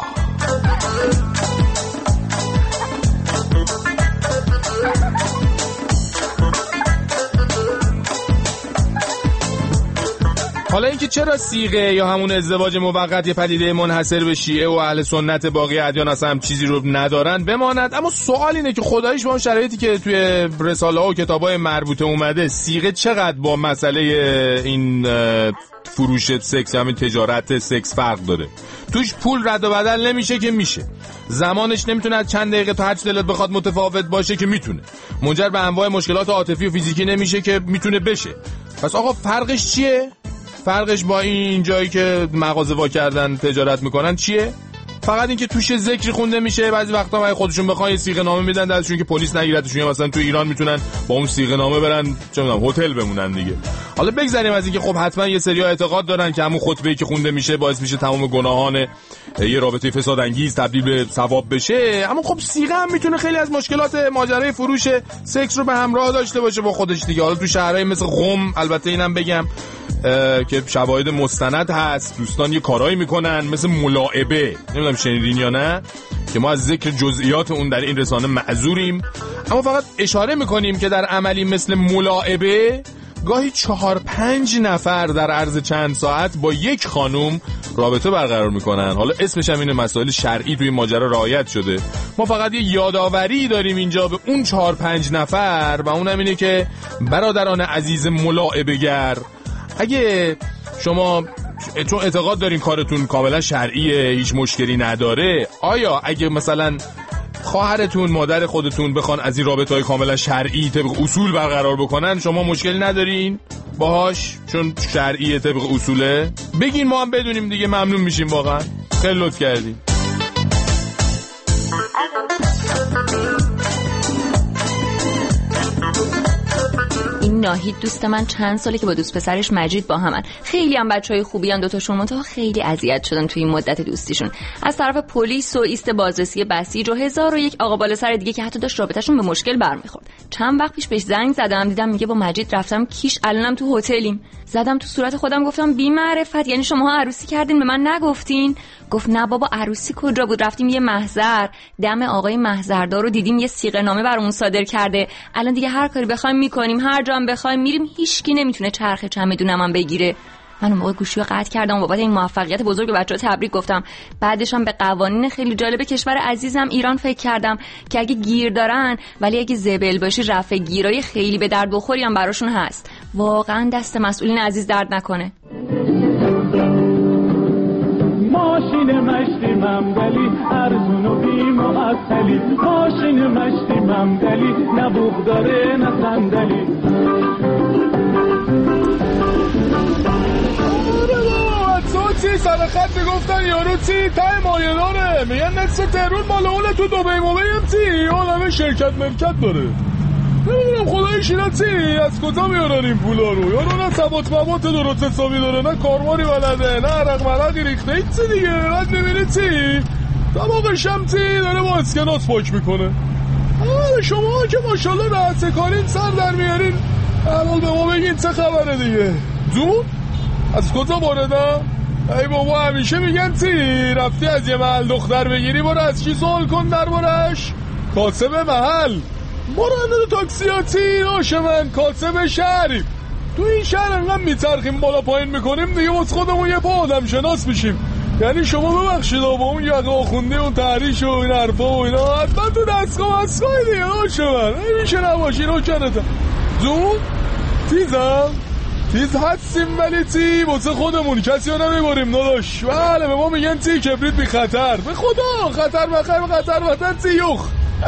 حالا اینکه چرا صیغه یا همون ازدواج موقت یه پدیده منحصر به شیعه و اهل سنت باقی ادیان اصلا هم چیزی رو ندارن بماند، اما سوال اینه که خداییش با اون شرایطی که توی رساله ها و کتابای مربوطه اومده صیغه چقدر با مسئله این فروش سکس یا همین تجارت سکس فرق داره؟ توش پول رد و بدل نمیشه که میشه، زمانش نمیتونه از چند دقیقه تا هر چی دلت بخواد متفاوت باشه که میتونه، منجر به انواع مشکلات عاطفی و فیزیکی نمیشه که میتونه بشه. پس آقا فرقش چیه؟ فرقش با این جایی که مغازه وا کردن تجارت میکنن چیه؟ فقط این که توش ذکری خونده میشه، بعضی وقتا اگه خودشون بخوان یه صیغه نامه میدن دستشون که پلیس نگیرتشون، یا مثلا تو ایران میتونن با اون صیغه نامه برن چه میدونم هتل بمونن دیگه. حالا بگذاریم از این که خب حتما یه سری‌ها اعتقاد دارن که همون خطبه‌ای که خونده میشه باعث میشه تمام گناهان یه رابطه فساد انگیز تبدیل به ثواب بشه، اما خب صیغه هم میتونه خیلی از مشکلات ماجرای فروش سکس رو به همراه داشته باشه با خودش دیگه. حالا تو شهرهای مثل قم البته اینم بگم که شواهد مستند هست، دوستان یه کارایی میکنن مثل ملاعبه، نمیدونم شنیدین یا نه، که ما از ذکر جزئیات اون در این رسانه معذوریم، اما فقط اشاره میکنیم که در عملی مثل ملاعبه گاهی چهار پنج نفر در عرض چند ساعت با یک خانوم رابطه برقرار میکنن. حالا اسمش هم اینه، مسائل شرعی توی ماجرا رعایت شده. ما فقط یه یادآوری داریم اینجا به اون چهار پنج نفر و اونم اینه که برادران عزیز ملاعبه‌گر، اگه شما چون اعتقاد دارین کارتون کاملا شرعیه، هیچ مشکلی نداره، آیا اگه مثلا خواهرتون، مادر خودتون بخوان از این رابطه‌های کاملا شرعی طبق اصول برقرار بکنن، شما مشکلی ندارین باهاش چون شرعیه طبق اصوله؟ بگین ما هم بدونیم دیگه، ممنون میشیم واقعا. خیلی لطف کردین. این ناهید دوست من چند ساله که با دوست پسرش مجید با همن. خیلی هم بچهای خوبی ان دوتاشون، منتها خیلی اذیت شدن توی این مدت دوستیشون از طرف پلیس و ایست بازرسی بسیج و هزار و یک آقا بالا سر دیگه که حتی داشت رابطه‌شون به مشکل برمیخورد. چند وقت پیش بهش زنگ زدم، دیدم میگه با مجید رفتم کیش، الانم تو هتلیم. زدم تو صورت خودم گفتم بی معرفت، یعنی شماها عروسی کردین به من نگفتین؟ گفت نه بابا عروسی کجا بود، رفتیم یه محضر، دم آقای محضردار رو دیدیم یه صیغه نامه برامون صادر کرده، الان دیگه هر کاری بخوایم میکنیم، هر جا هم بخوایم میریم، هیچکی نمیتونه چرخ چمدونم هم بگیره. من اون موقع گوشی رو قطع کردم و بابت این موفقیت بزرگ به بچه‌ها تبریک گفتم. بعدش هم به قوانین خیلی جالب کشور عزیزم ایران فکر کردم که اگه گیر دارن ولی اگه زبل باشی رفع گیرای خیلی به درد بخوری هم براشون هست. واقعا دست مسئولین عزیز درد نکنه. ماشین مشتی ممدلی ارزون و بی معطلی، ماشین مشتی ممدلی نه بوق داره نه صندلی. چی سر خط میگفتن یارو چی تای مایه داره، میگن نصف تهرون مال اونه، تو دبی موبی هم چی آدم شرکت مرکت داره. نمیدونم خدای شیرا چی از کجا میارن این پولا رو. یارو نه ثبات مبات درست حسابی داره، نه کارماری بلده، نه عرق ملقی ریخته، هیچ چی دیگه. بعد میبینی چی دماغش هم چی داره با اسکناس پاک میکنه. آره شما که ماشاءالله رأس کارین سر در میارین، اول به ما بگین چه خبره دیگه. زون از کجا واردم؟ ای بابا همیشه میگن چی رفتی از یه محل دختر بگیری، برو از چی سوال کن دربارش؟ کاسب محل، برو اندازه تاکسی ها چی آشه من کاسب شهری. تو این شهر انقدر میترخیم بالا پایین میکنیم دیگه واسه خودمون یه پا آدم شناس میشیم. یعنی شما ببخشید با اون یقه آخونده و تحریش و این حرفا و اینا حتما تو دستگاه مسکای دیگه آشه من نمیشه نباشی رو کنتم زون تیزم تیز هستیم ولی تی واسه خودمون کسی ها نمیباریم داداش. بله به ما میگن تی کبریت بی خطر، به خدا خطر بخیر خطر وطن تی یخ.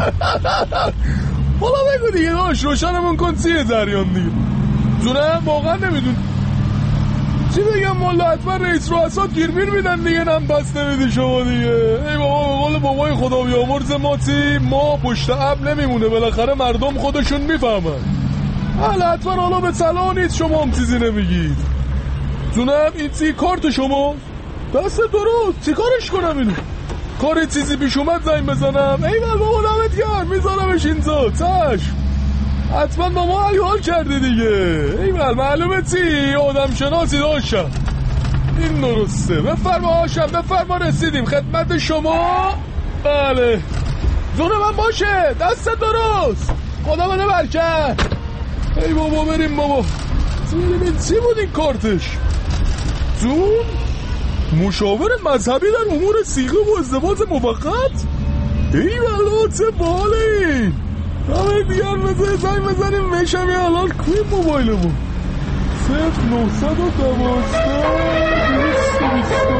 حالا بگو دیگه داش روشنمون کن چیه جریان دیگه. زونه واقعا نمیدون چی بگم والا، حتما رئیس رؤسا گیرمیر میدن دیگه، نم پس نمیدی شما دیگه. ای بابا به قول بابای خدا بیامرز ما چی ما پشت اب نمیمونه، بالاخره مردم خودشون میفهمن. حالا حتما حالا به صلاح نیست شما هم چیزی نمیگید. زونم این چی کارت شما دست درست چی کارش کنم اینو؟ کار چیزی پیش اومد زنگ بزنم؟ ای بابا بابا دمت گرم میذارمش اینجا چشم. حتما با ما حال کرده دیگه. ای بابا معلومه چی آدم شناسی داشتم. این درسته. بفرما هاشم بفرما رسیدیم خدمت شما. بله زون من باشه دست درست خدا بده برکت. ای بابا بریم بابا. ببینید چی بود این کارتش؟ زون مشاور مذهبی در امور صیغه و ازدواج موقت. ای والا چه باله. همه دیگر بزنید زنگ بزنیم میشم یه الان کوی موبایلمون صفر نهصد و دوازده دویست و بیست و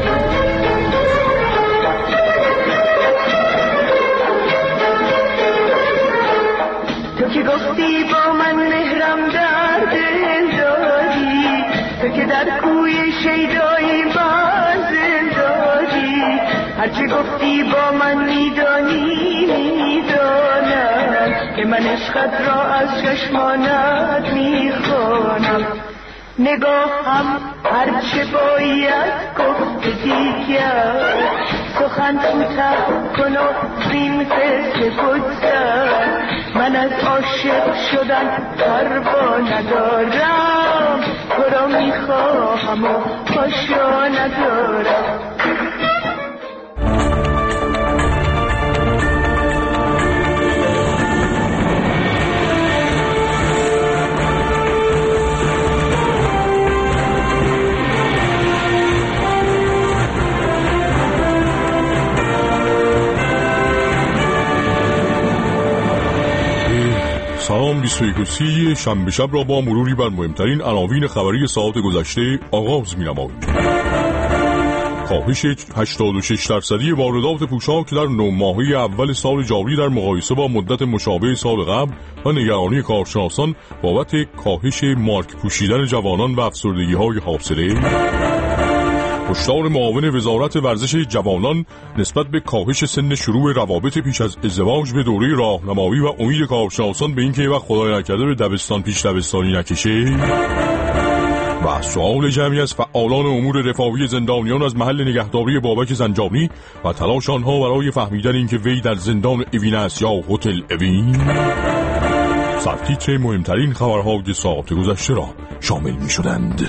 تو که گفتی با من مهرم در دل داری، تو که در کوی شیدایی منزل داری، هرچی گفتی با من میدانی میدانم که من عشقت را از چشمانت میخوانم. نگاهم هرچه باید گفت دیگر، سخن کوتاه کن و زین قصه بگذر. من از عاشق شدن پروا ندارم، تو را میخواهم و پاشا ندارم. سلام بیست و یک و سی شنبه شب را با مروری بر مهمترین عناوین خبری ساعت گذشته آغاز می‌نماییم. کاهش هشتاد و شش درصدی واردات پوشاک در نه ماهه اول سال جاری در مقایسه با مدت مشابه سال قبل و نگرانی کارشناسان بابت کاهش مارک پوشیدن جوانان و افسردگی‌های حاصله. هشدار معاون وزارت ورزش جوانان نسبت به کاهش سن شروع روابط پیش از ازدواج به دوره راهنمایی و امید کارشناسان به اینکه وقت خدای نکرده به دبستان پیش دبستانی نکشه. و سؤال جمعی از فعالان امور رفاهی زندانیان از محل نگهداری بابک زنجانی و تلاش آنها برای فهمیدن اینکه وی در زندان اوین است یا هتل اوین. سرتیتر مهمترین خبرهای ساعت گذشته را شامل می شدند.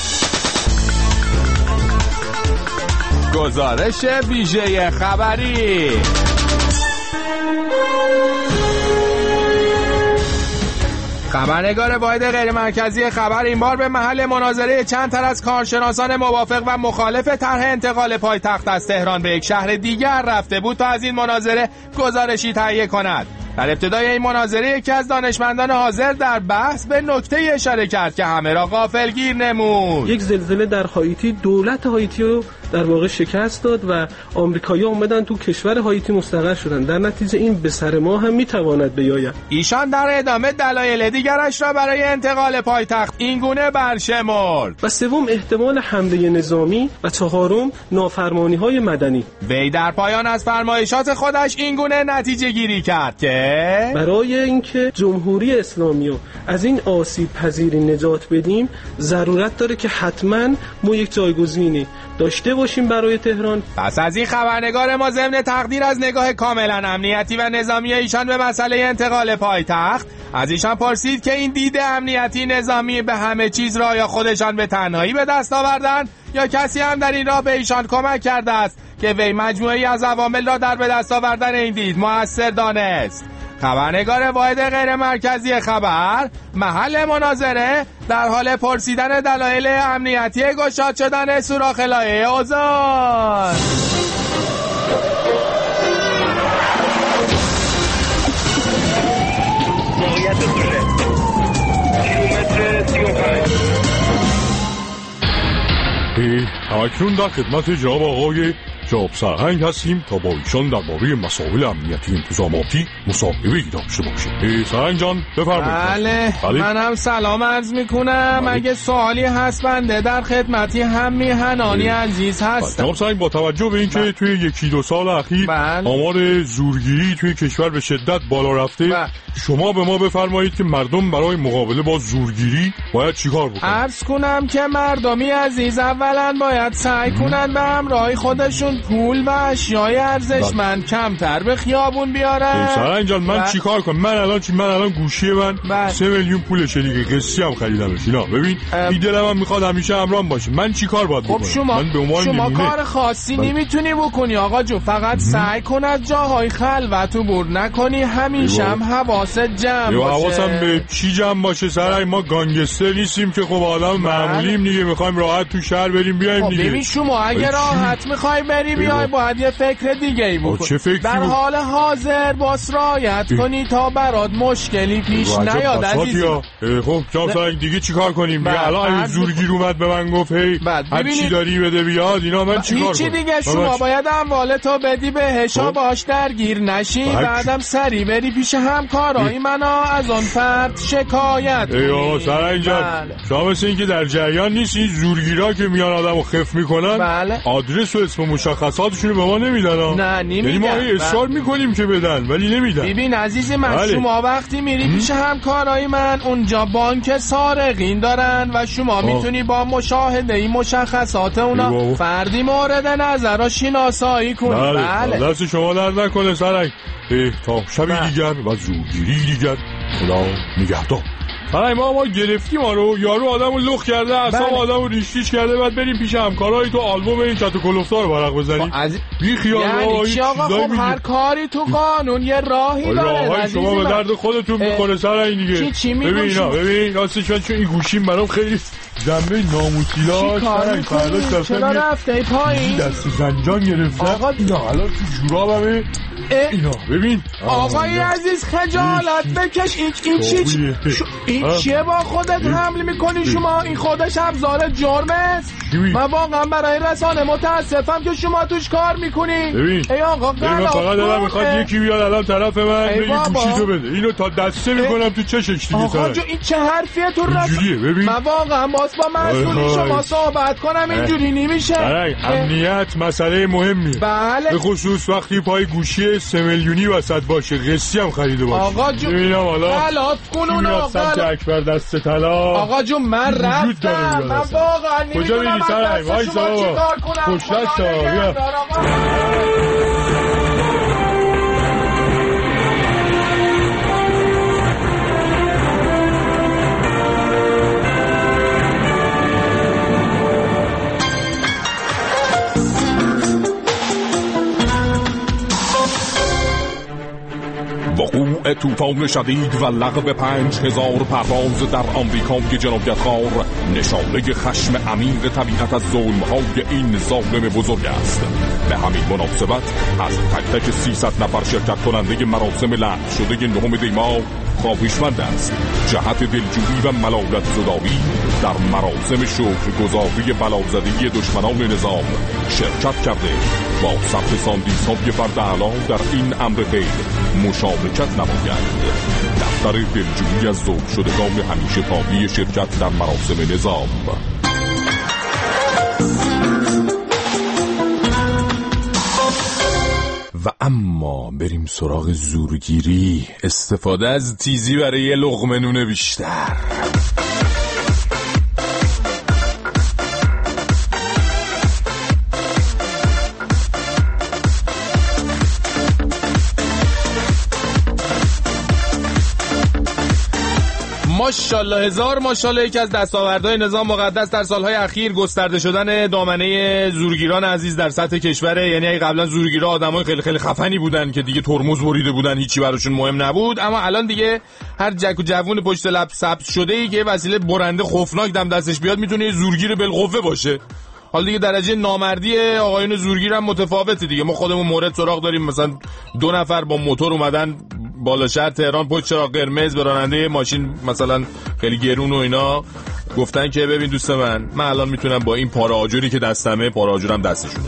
گزارش ویژه خبری. خبرنگار واحد غیر مرکزی خبر این بار به محل مناظره چند تن از کارشناسان موافق و مخالف طرح انتقال پایتخت از تهران به یک شهر دیگر رفته بود تا از این مناظره گزارشی تهیه کند. در ابتدای این مناظره یکی از دانشمندان حاضر در بحث به نکته اشاره کرد که همه را غافلگیر نمود. یک زلزله در هایتی دولت هایتی رو در واقع شکست داد و آمریکایی‌ها اومدن تو کشور هایتی مستقر شدن. در نتیجه این به سر ما هم میتواند بیاید. ایشان در ادامه دلایل دیگرش را برای انتقال پایتخت اینگونه برشمرد. و سوم احتمال حمله نظامی و چهارم نافرمانی‌های مدنی. وی در پایان از فرمایشات خودش اینگونه نتیجه گیری کرد که برای اینکه جمهوری اسلامی رو از این آسیب پذیری نجات بدیم ضرورت داره که حتما ما یک جایگزینی داشته باشیم برای تهران. پس از این خبرنگار ما ضمن تقدیر از نگاه کاملا امنیتی و نظامی ایشان به مسئله انتقال پایتخت از ایشان پرسید که این دید امنیتی نظامی به همه چیز را یا خودشان به تنهایی به دست آوردند یا کسی هم در این راه به ایشان کمک کرده است که وی مجموعه‌ای از عوامل را در به دست آوردن این دید مؤثر دانست. خبرنگار واحد غیر مرکزی خبر محل مناظره در حال پرسیدن دلایل امنیتی گشاد شدن سوراخ لایه اوزون. موقعیت دوله کیلومتر سی و پنج. اکنون در خدمت جناب آقای جناب سرهنگ هستیم تا با ایشان درباره مسائل امنیتی انتظاماتی مصاحبه‌ای داشته باشیم. سرهنگ جان بفرمایید. بله, بله منم سلام عرض میکنم. بله. اگه سوالی هست بنده در خدمتی هم میهنانی بله. عزیز هستم. جناب سرهنگ با توجه به اینکه بله. توی یکی دو سال اخیر بله. آمار زورگیری توی کشور به شدت بالا رفته بله. شما به ما بفرمایید که مردم برای مقابله با زورگیری باید چیکار بکنن؟ عرض کنم که مردمی عزیز اولا باید سعی کنن به همراه خودشون پول و اشیای ارزشمند کمتر به خیابون بیارن. سرهنگ جان من چیکار کنم؟ من الان چی من الان گوشی من سه میلیون پولشه دیگه، قسطی هم خریدمش. اینا ببین این دلم هم میخواد همیشه همراهم باشه. من چیکار باید بکنم؟ خب شما من به عنوان شما نمونه کار خاصی بل... نمیتونی بکنی آقا جو. فقط سعی کن از جاهای خلوت عبور نکنی، همیشه هم حواست جمع باشه. حواسم به چی جمع باشه سرهنگ؟ ما گانگستر نیستیم که خب آدم معمولیم دیگه، میخوایم راحت تو شهر بریم بیایم دیگه. ببین شما اگه راحت میخوای بری بیای باید یه فکر دیگه ای بکن. در حال حاضر باس رعایت کنی تا برات مشکلی پیش نیاد عزیزم. خب جناب سرهنگ دیگه چیکار کنیم؟ الان این زورگیر اومد به من گفت هی هر چی داری بده بیاد اینا، من چیکار کنم؟ چی دیگه شما باید اموالتو بدی بهش و باش درگیر نشی، بعدم سری بری پیش همکارای منو از اون فرد شکایت کنی. ای سرهنگ جان شما مثل اینکه در جریان نیستی. زورگیرا که میان آدمو خف میکنن بله. آدرس و اسم مشخصاتشونو به ما نمیدن. نه نمیدن. یعنی ما اصرار میکنیم که بدن ولی نمیدن. ببین عزیز من بله. شما وقتی میری پیش همکارای من اونجا بانک سارقین دارن و شما آه. میتونی با مشاهده این مشخصات اونا فردی مورد نظر رو شناسایی کنی. بله, بله. دست شما درد نکنه سرهنگ. تا شبی بله. دیگر و زورگیری دیگر خدا نگهدار. حالا ما ما گرفتیم ما رو، یارو آدمو لخ کرده، اصلا آدمو ریشتیش کرده، بعد بریم پیش همکارای تو آلبوم این چت و کلفتار ورق بزنیم. از... بی خیال یعنی چی آقا؟ خب هر کاری تو قانون یه راهی داره. شما به درد خودتون میکنه سر این دیگه. چی چی میگوشی؟ ببین اینا ببین راستش من چون این گوشیم برام خیلی جنبه ناموسیلا چی کار میکنی؟ چرا رفته پایین؟ دست زنجان گرفتم. آقا اینا الان تو جورابمه. اینا ببین آقای عزیز خجالت بکش. این این چی این چیه با خودت حمل میکنی شما؟ این خودش ابزار جرمه است. من واقعا برای رسانه متاسفم که شما توش کار میکنی. ببین ای آقا من فقط دارم میخواد یکی بیاد الان طرف من یه گوشیشو بده. اینو تا دسته میکنم تو چشش دیگه. آقا جو این چه حرفیه تو اینجوریه؟ ببین من واقعا باز با مسئول شما صحبت کنم اینجوری نمیشه. امنیت مسئله مهمیه. بله به خصوص وقتی پای گوشی سه میلیونی وسط باشه، قسطی هم خریده باشه. آقا جو ببینم حالا خلاف کنون آقا اکبر دست طلا. آقا جو من رفتم. من واقعا نمیدونم سرای وای سارا خوشلک تا بیا. وقوع طوفان شدید و لغو پنج هزار پرواز در آمریکای جنوبگرخوار نشانه خشم عمیق طبیعت از ظلم‌های این ظالم بزرگ است. به همین مناسبت از تک تک سیصد نفر شرکت کننده مراسم لغو شده نهم دی ماه خواهشمند است جهت دلجویی و ملالت زدایی در مراسم شکرگزاری بلازدگی دشمنان نظام شرکت کرده با ثبت ساندیس‌های فرد اعلی در این امر خیر مشارکت نمایند. دفتر دلجویی از ذوب شدگان همیشه پایی شرکت در مراسم نظام. و اما بریم سراغ زورگیری، استفاده از تیزی برای یه لقمه نون بیشتر. ماشاءالله هزار ماشاءالله. یکی از دستاوردهای نظام مقدس در سالهای اخیر گسترده شدن دامنه زورگیران عزیز در سطح کشوره. یعنی اگه قبلا زورگیرا آدمای خیلی خیلی خفنی بودن که دیگه ترمز بریده بودن، هیچی براشون مهم نبود، اما الان دیگه هر جک و جوون پشت لب ثبت شده ای که وسیله برنده خوفناک دم دستش بیاد میتونه یه زورگیر بالقوه باشه. حالا دیگه درجه نامردی آقایون زورگیر هم متفاوته دیگه. ما خودمون مورد سراغ داریم، مثلا دو نفر با موتور اومدن بالا شهر تهران پشت چراغ قرمز به راننده ماشین مثلا خیلی گرون و اینا گفتن که ببین دوست من من الان میتونم با این پاره آجوری که دستمه، پاره آجورم دستشونه،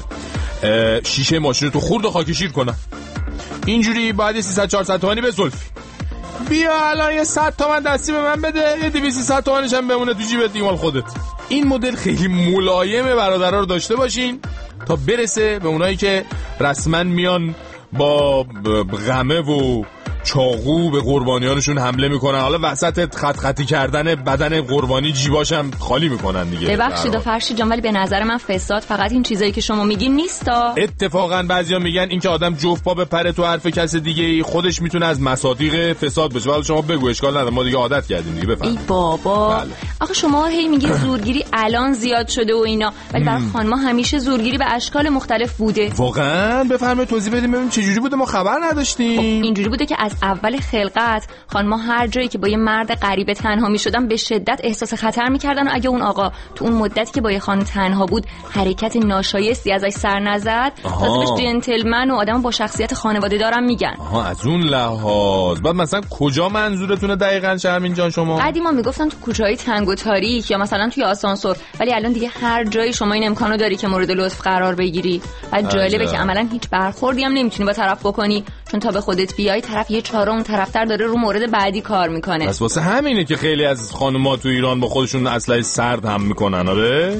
شیشه ماشین تو خورد و خاکشیر کنم. اینجوری باید سیصد چهارصد تومانی به زلفی بیا الان یه صد تومن دستی به من بده، یه دویست سیصد تومنش هم بمونه تو جیبت دیگه مال خودت. این مدل خیلی ملایمه، برادرها رو داشته باشین تا برسه به اونایی که رسما میان با غمه و چاقو به قربانیانشون حمله میکنن، حالا وسط خط خطی کردن بدن قربانی جیباشم خالی میکنن دیگه. ببخشید فرشید جان ولی به نظر من فساد فقط این چیزایی که شما میگین نیستا. اتفاقا بعضیا میگن این که آدم جفت پا بپره تو حرف کس دیگه خودش میتونه از مصادیق فساد بشه. ولی شما بگو اشکال نداره، ما دیگه عادت کردیم دیگه. بفهم. ای بابا بله. آخه شما هی میگی زورگیری الان زیاد شده و اینا، ولی برای خانم‌ها همیشه زورگیری به اشکال مختلف بوده. واقعا بفرمایید توضیح بدیم ببینیم چه جوری بوده، ما خبر نداشتیم. اینجوری بوده که از اول خلقت خانم‌ها هر جایی که با یه مرد غریب تنها می‌شدن به شدت احساس خطر می‌کردن و اگه اون آقا تو اون مدتی که با یه خانم تنها بود حرکت ناشایستی ازش سر نزد، تازه جنتلمن و آدم با شخصیت خانواده دارم میگن. آها از اون لحاظ. بعد مثلا کجا منظورتونه دقیقاً شرمین جان شما؟ قدیما میگفتن تو کوچه‌های تنگ و تاریک یا مثلا توی آسانسور، ولی الان دیگه هر جایی شما این امکانو داری که مورد لطف قرار بگیری. بعد جالبه که عملاً هیچ برخوردی هم نمیتونی با طرف بکنی، چون تا به خودت بیای طرف یه چهارم طرفدار داره رو مورد بعدی کار میکنه. بس واسه همینه که خیلی از خانم‌ها تو ایران با خودشون اسلحه سرد هم میکنن. آره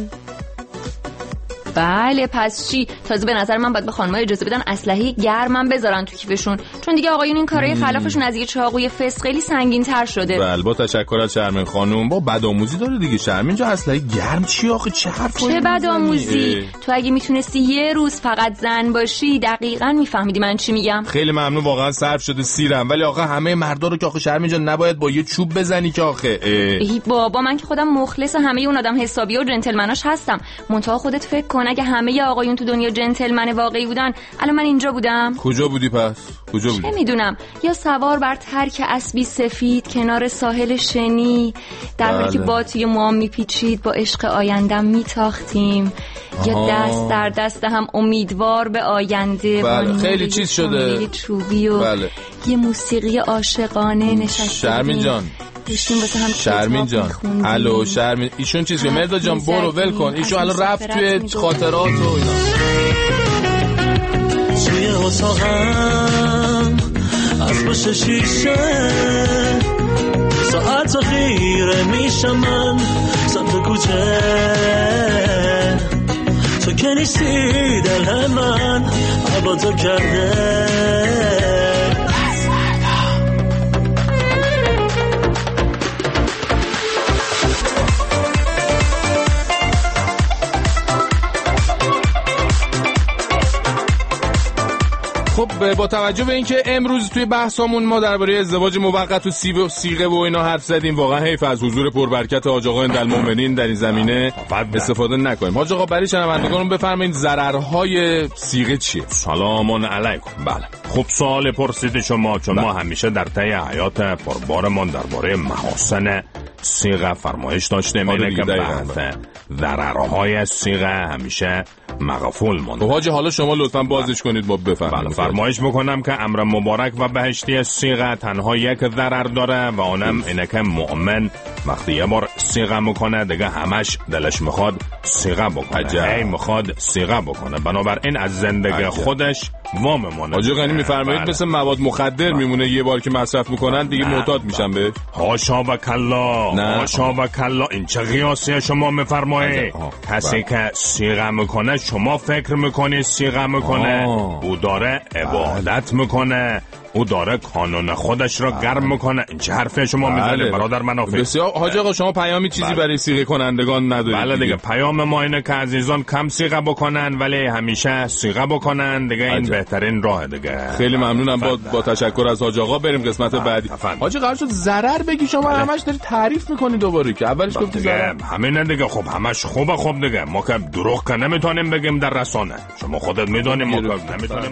بله پس چی؟ تازه به نظر من باید به خانم‌ها اجازه بدن اسلحه گرمم بذارن تو کیفشون، چون دیگه آقایون این کارهای خلافشون از یه چاقوی فسق خیلی سنگین‌تر شده. بله با تشکر از شرمین خانم. با بدآموزی داره دیگه. شرمین جا اسلحه گرم چی آخه؟ چه حرفایی؟ چه بدآموزی؟ تو اگه میتونستی یه روز فقط زن باشی دقیقاً میفهمیدی من چی میگم. خیلی ممنون واقعا صرف شده سیرم، ولی آخه همه مردا رو که آخه شرمین جان نباید با یه چوب بزنی که آخه. ای بابا من که خودم مخلص همه اون آدم حسابی و جنتلمناش هستم، منتها خودت فکر کن اتفاقا اگه همه آقایون تو دنیا جنتلمن واقعی بودن الان من اینجا بودم. کجا بودی پس؟ کجا بودی؟ چه میدونم، یا سوار بر ترک اسبی سفید کنار ساحل شنی در حالی که با توی موام میپیچید با عشق آیندم میتاختیم، یا دست در دست هم امیدوار به آینده. بله. خیلی چیز شده چوبی و بله. یه موسیقی عاشقانه نشسته شرمین جان شرمین جان الو شرمین ایشون چیز که مردا جان برو ول کن، ایشون الان رفت توی خاطرات و اینا. توی اتاقم از پشت شیشه ساعت خیره میشم من سمت کوچه، تو که نیستی دل من عبا تو کرده. خب با توجه به اینکه امروز توی بحثمون ما درباره ازدواج موقت و سیب و سیغه و اینا حرف زدیم، واقعا حیف از حضور پربرکت حاج آقا اندالمومنین در این زمینه استفاده نکنیم. حاج آقا برای شنوندگانم بفرمایید ضررهای سیغه چیه؟ سلام علیکم. بله خب سوال پرسید شما، چون ما همیشه در طی حیات پربارمان درباره محاسن سیغه فرمایش داشتیم اینه که بحث ضررهای سیغه همیشه مغفول مونده. حاج حالا شما لطفاً بازش کنید ما بفهمیم. فرمایش میکنم که امر مبارک و بهشتی سیغه تنها یک ضرر داره و اونم اینه که مؤمن وقتی یه بار سیغه میکنه دیگه همش دلش میخواد سیغه بکنه، هی میخواد سیغه بکنه، بنابراین از زندگی عجب. خودش واممونه. حاج غنی میفرمایید بله. مثل مواد مخدر بله. میمونه یه بار که مصرف میکنن دیگه معتاد میشن بهش. هاشا و کلا هاشا و کلا، این چه قیاسی شما میفرمایید؟ کسی بله. که سیغه میکنه شما فکر میکنی سیغه میکنه؟ آه. او داره عبادت میکنه، او داره کانون خودش را گرم میکنه. این چه حرفی شما میزنید برادر منافع؟ بسیار. حاج آقا شما پیامی چیزی بله. برای سیغه کنندگان ندارید؟ بله دیگه پیام ما اینه که عزیزان کم سیغه بکنن ولی همیشه سیغه بکنن دیگه، این بهترین راه دیگه. خیلی ممنونم. با, با تشکر از حاج آقا بریم قسمت بعدی. حاج قرار شد ضرر بگی، شما بله. همش داری تعریف میکنی دوباره که اولش گفتی ضرر. همین دیگه. خب همش خوبه. خب دیگه ما که دروغ که نمیتونیم بگیم در رسانه، شما خودت میدونی ما که نمیتونیم.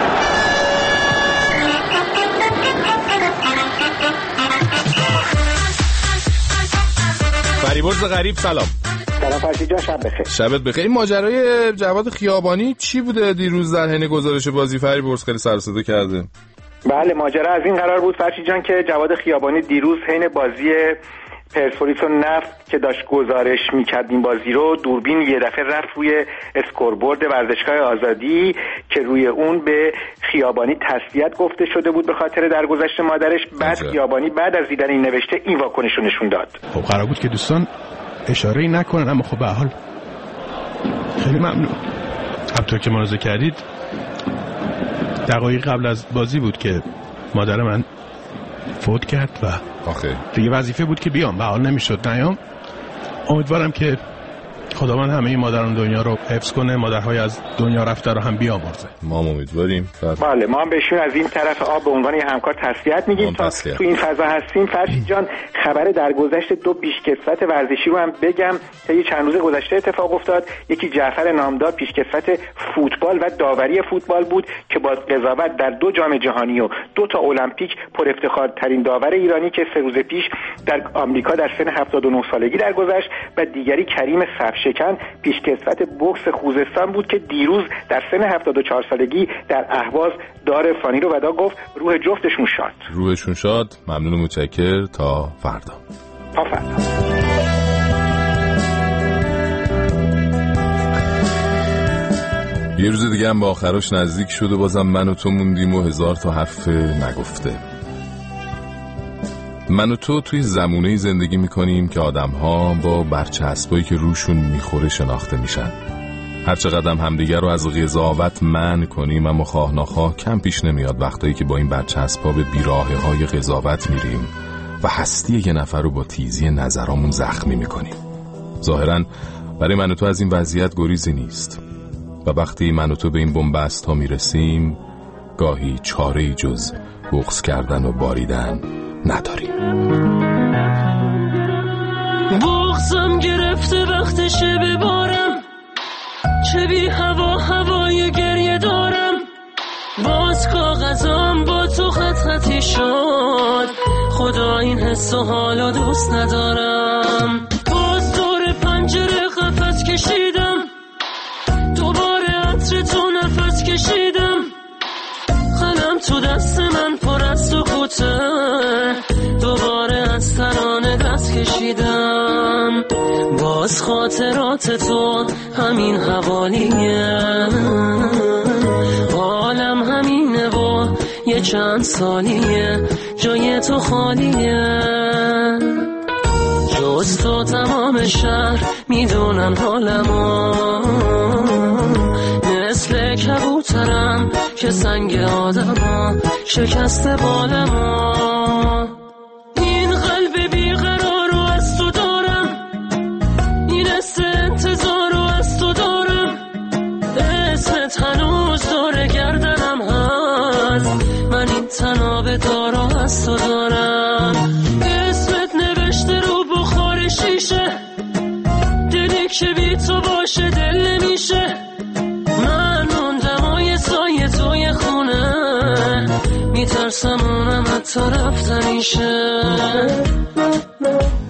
فریبرز غریب سلام. سلام فرشید جان، شب بخیر. شبت بخیر. این ماجرای جواد خیابانی چی بوده دیروز در حین گزارش بازی فریبرز خیلی سر و صدا کرده؟ بله ماجرا از این قرار بود فرشید جان که جواد خیابانی دیروز حین بازی پرسپولیس و نفت که داشت گزارش میکرد این بازی رو، دوربین یه دفعه رفت روی اسکوربورد ورزشگاه آزادی که روی اون به خیابانی تسلیت گفته شده بود به خاطر درگذشت مادرش. بعد خیابانی بعد از دیدن این نوشته این واکنش رو نشون داد. خب قرار بود که دوستان اشاره‌ای نکنن، اما خب به حال خیلی ممنون. همونطور که ملاحظه کردید دقایق قبل از بازی بود که مادر من فوت کرد و آخه دیگه وظیفه بود که بیام، به حال نمیشد نیام. امیدوارم که خداوند همه مادران دنیا رو حفظ کنه، مادرهای از دنیا رفته رو هم بیامرزه. ما امیدواریم. بله ما هم بهشون از این طرف آب به عنوان همکار تسلیت میگیم. تا تو این فضا هستیم فرشید جان، خبر درگذشت دو پیشکسوت ورزشی رو هم بگم که چند روز گذشته اتفاق افتاد. یکی جعفر نامدار پیشکسوت فوتبال و داوری فوتبال بود که با قضاوت در دو جام جهانی و دو تا المپیک پر افتخار ترین داور ایرانی که سه روز پیش در آمریکا در سن هفتاد و نه سالگی درگذشت. و دیگری کریم صفشکن پیشکسوت بوکس خوزستان بود که دیروز در سن هفتاد و چهار سالگی در اهواز دار فانی رو ودا گفت. روح جفتشون شاد. روحشون شاد. ممنون و متشکر. تا فردا. تا فردا. یه روز دیگه هم با آخرش نزدیک شد و بازم من و تو موندیم و هزار تا حرف نگفته. من و تو توی زمونه‌ای زندگی میکنیم که آدم‌ها با برچسبایی که روشون میخوره شناخته میشن. هر چقدر هم همدیگر رو از قضاوت منع کنیم اما خواه ناخواه کم پیش نمیاد وقتایی که با این برچسب‌ها به بیراهه‌های قضاوت میریم و هستی یه نفر رو با تیزی نظرامون زخمی میکنیم. ظاهراً برای من و تو از این وضعیت گریزی نیست و وقتی من و تو به این بن‌بست ها میرسیم گاهی چاره‌ای جز بغض کردن و باریدن نداریم. بغضم گرفته وقتشه ببارم، که بی هوا هوای گریه دارم، باز کاغذام با تو خط خطی شد، خدا این حس و حالا دوست ندارم. باز دور پنجره قفس کشیدم، دوباره عطر تو نفس کشیدم، قلم تو دست من پر از سکوته، دوباره از ترانه دست کشیدم. باز خاطرات تو همین حوالیه، عالم همینه و یه چند سالیه جای تو خالیه. جز تو تمام شهر میدونن حالمو، مثل کبوترم که سنگ آدمو شکسته بالمو. این قلب بیقرار رو از تو دارم، این است انتظار رو از تو دارم، اسمت هنوز دور گردنم هست، من این تناب دارو از تو دارم. اسمت نوشته رو بخار شیشه، دلی که بی تو باشه دل نمیشه. من موندم و یه سایه توی خونه، میترسم اونم حتی رفتنیشه.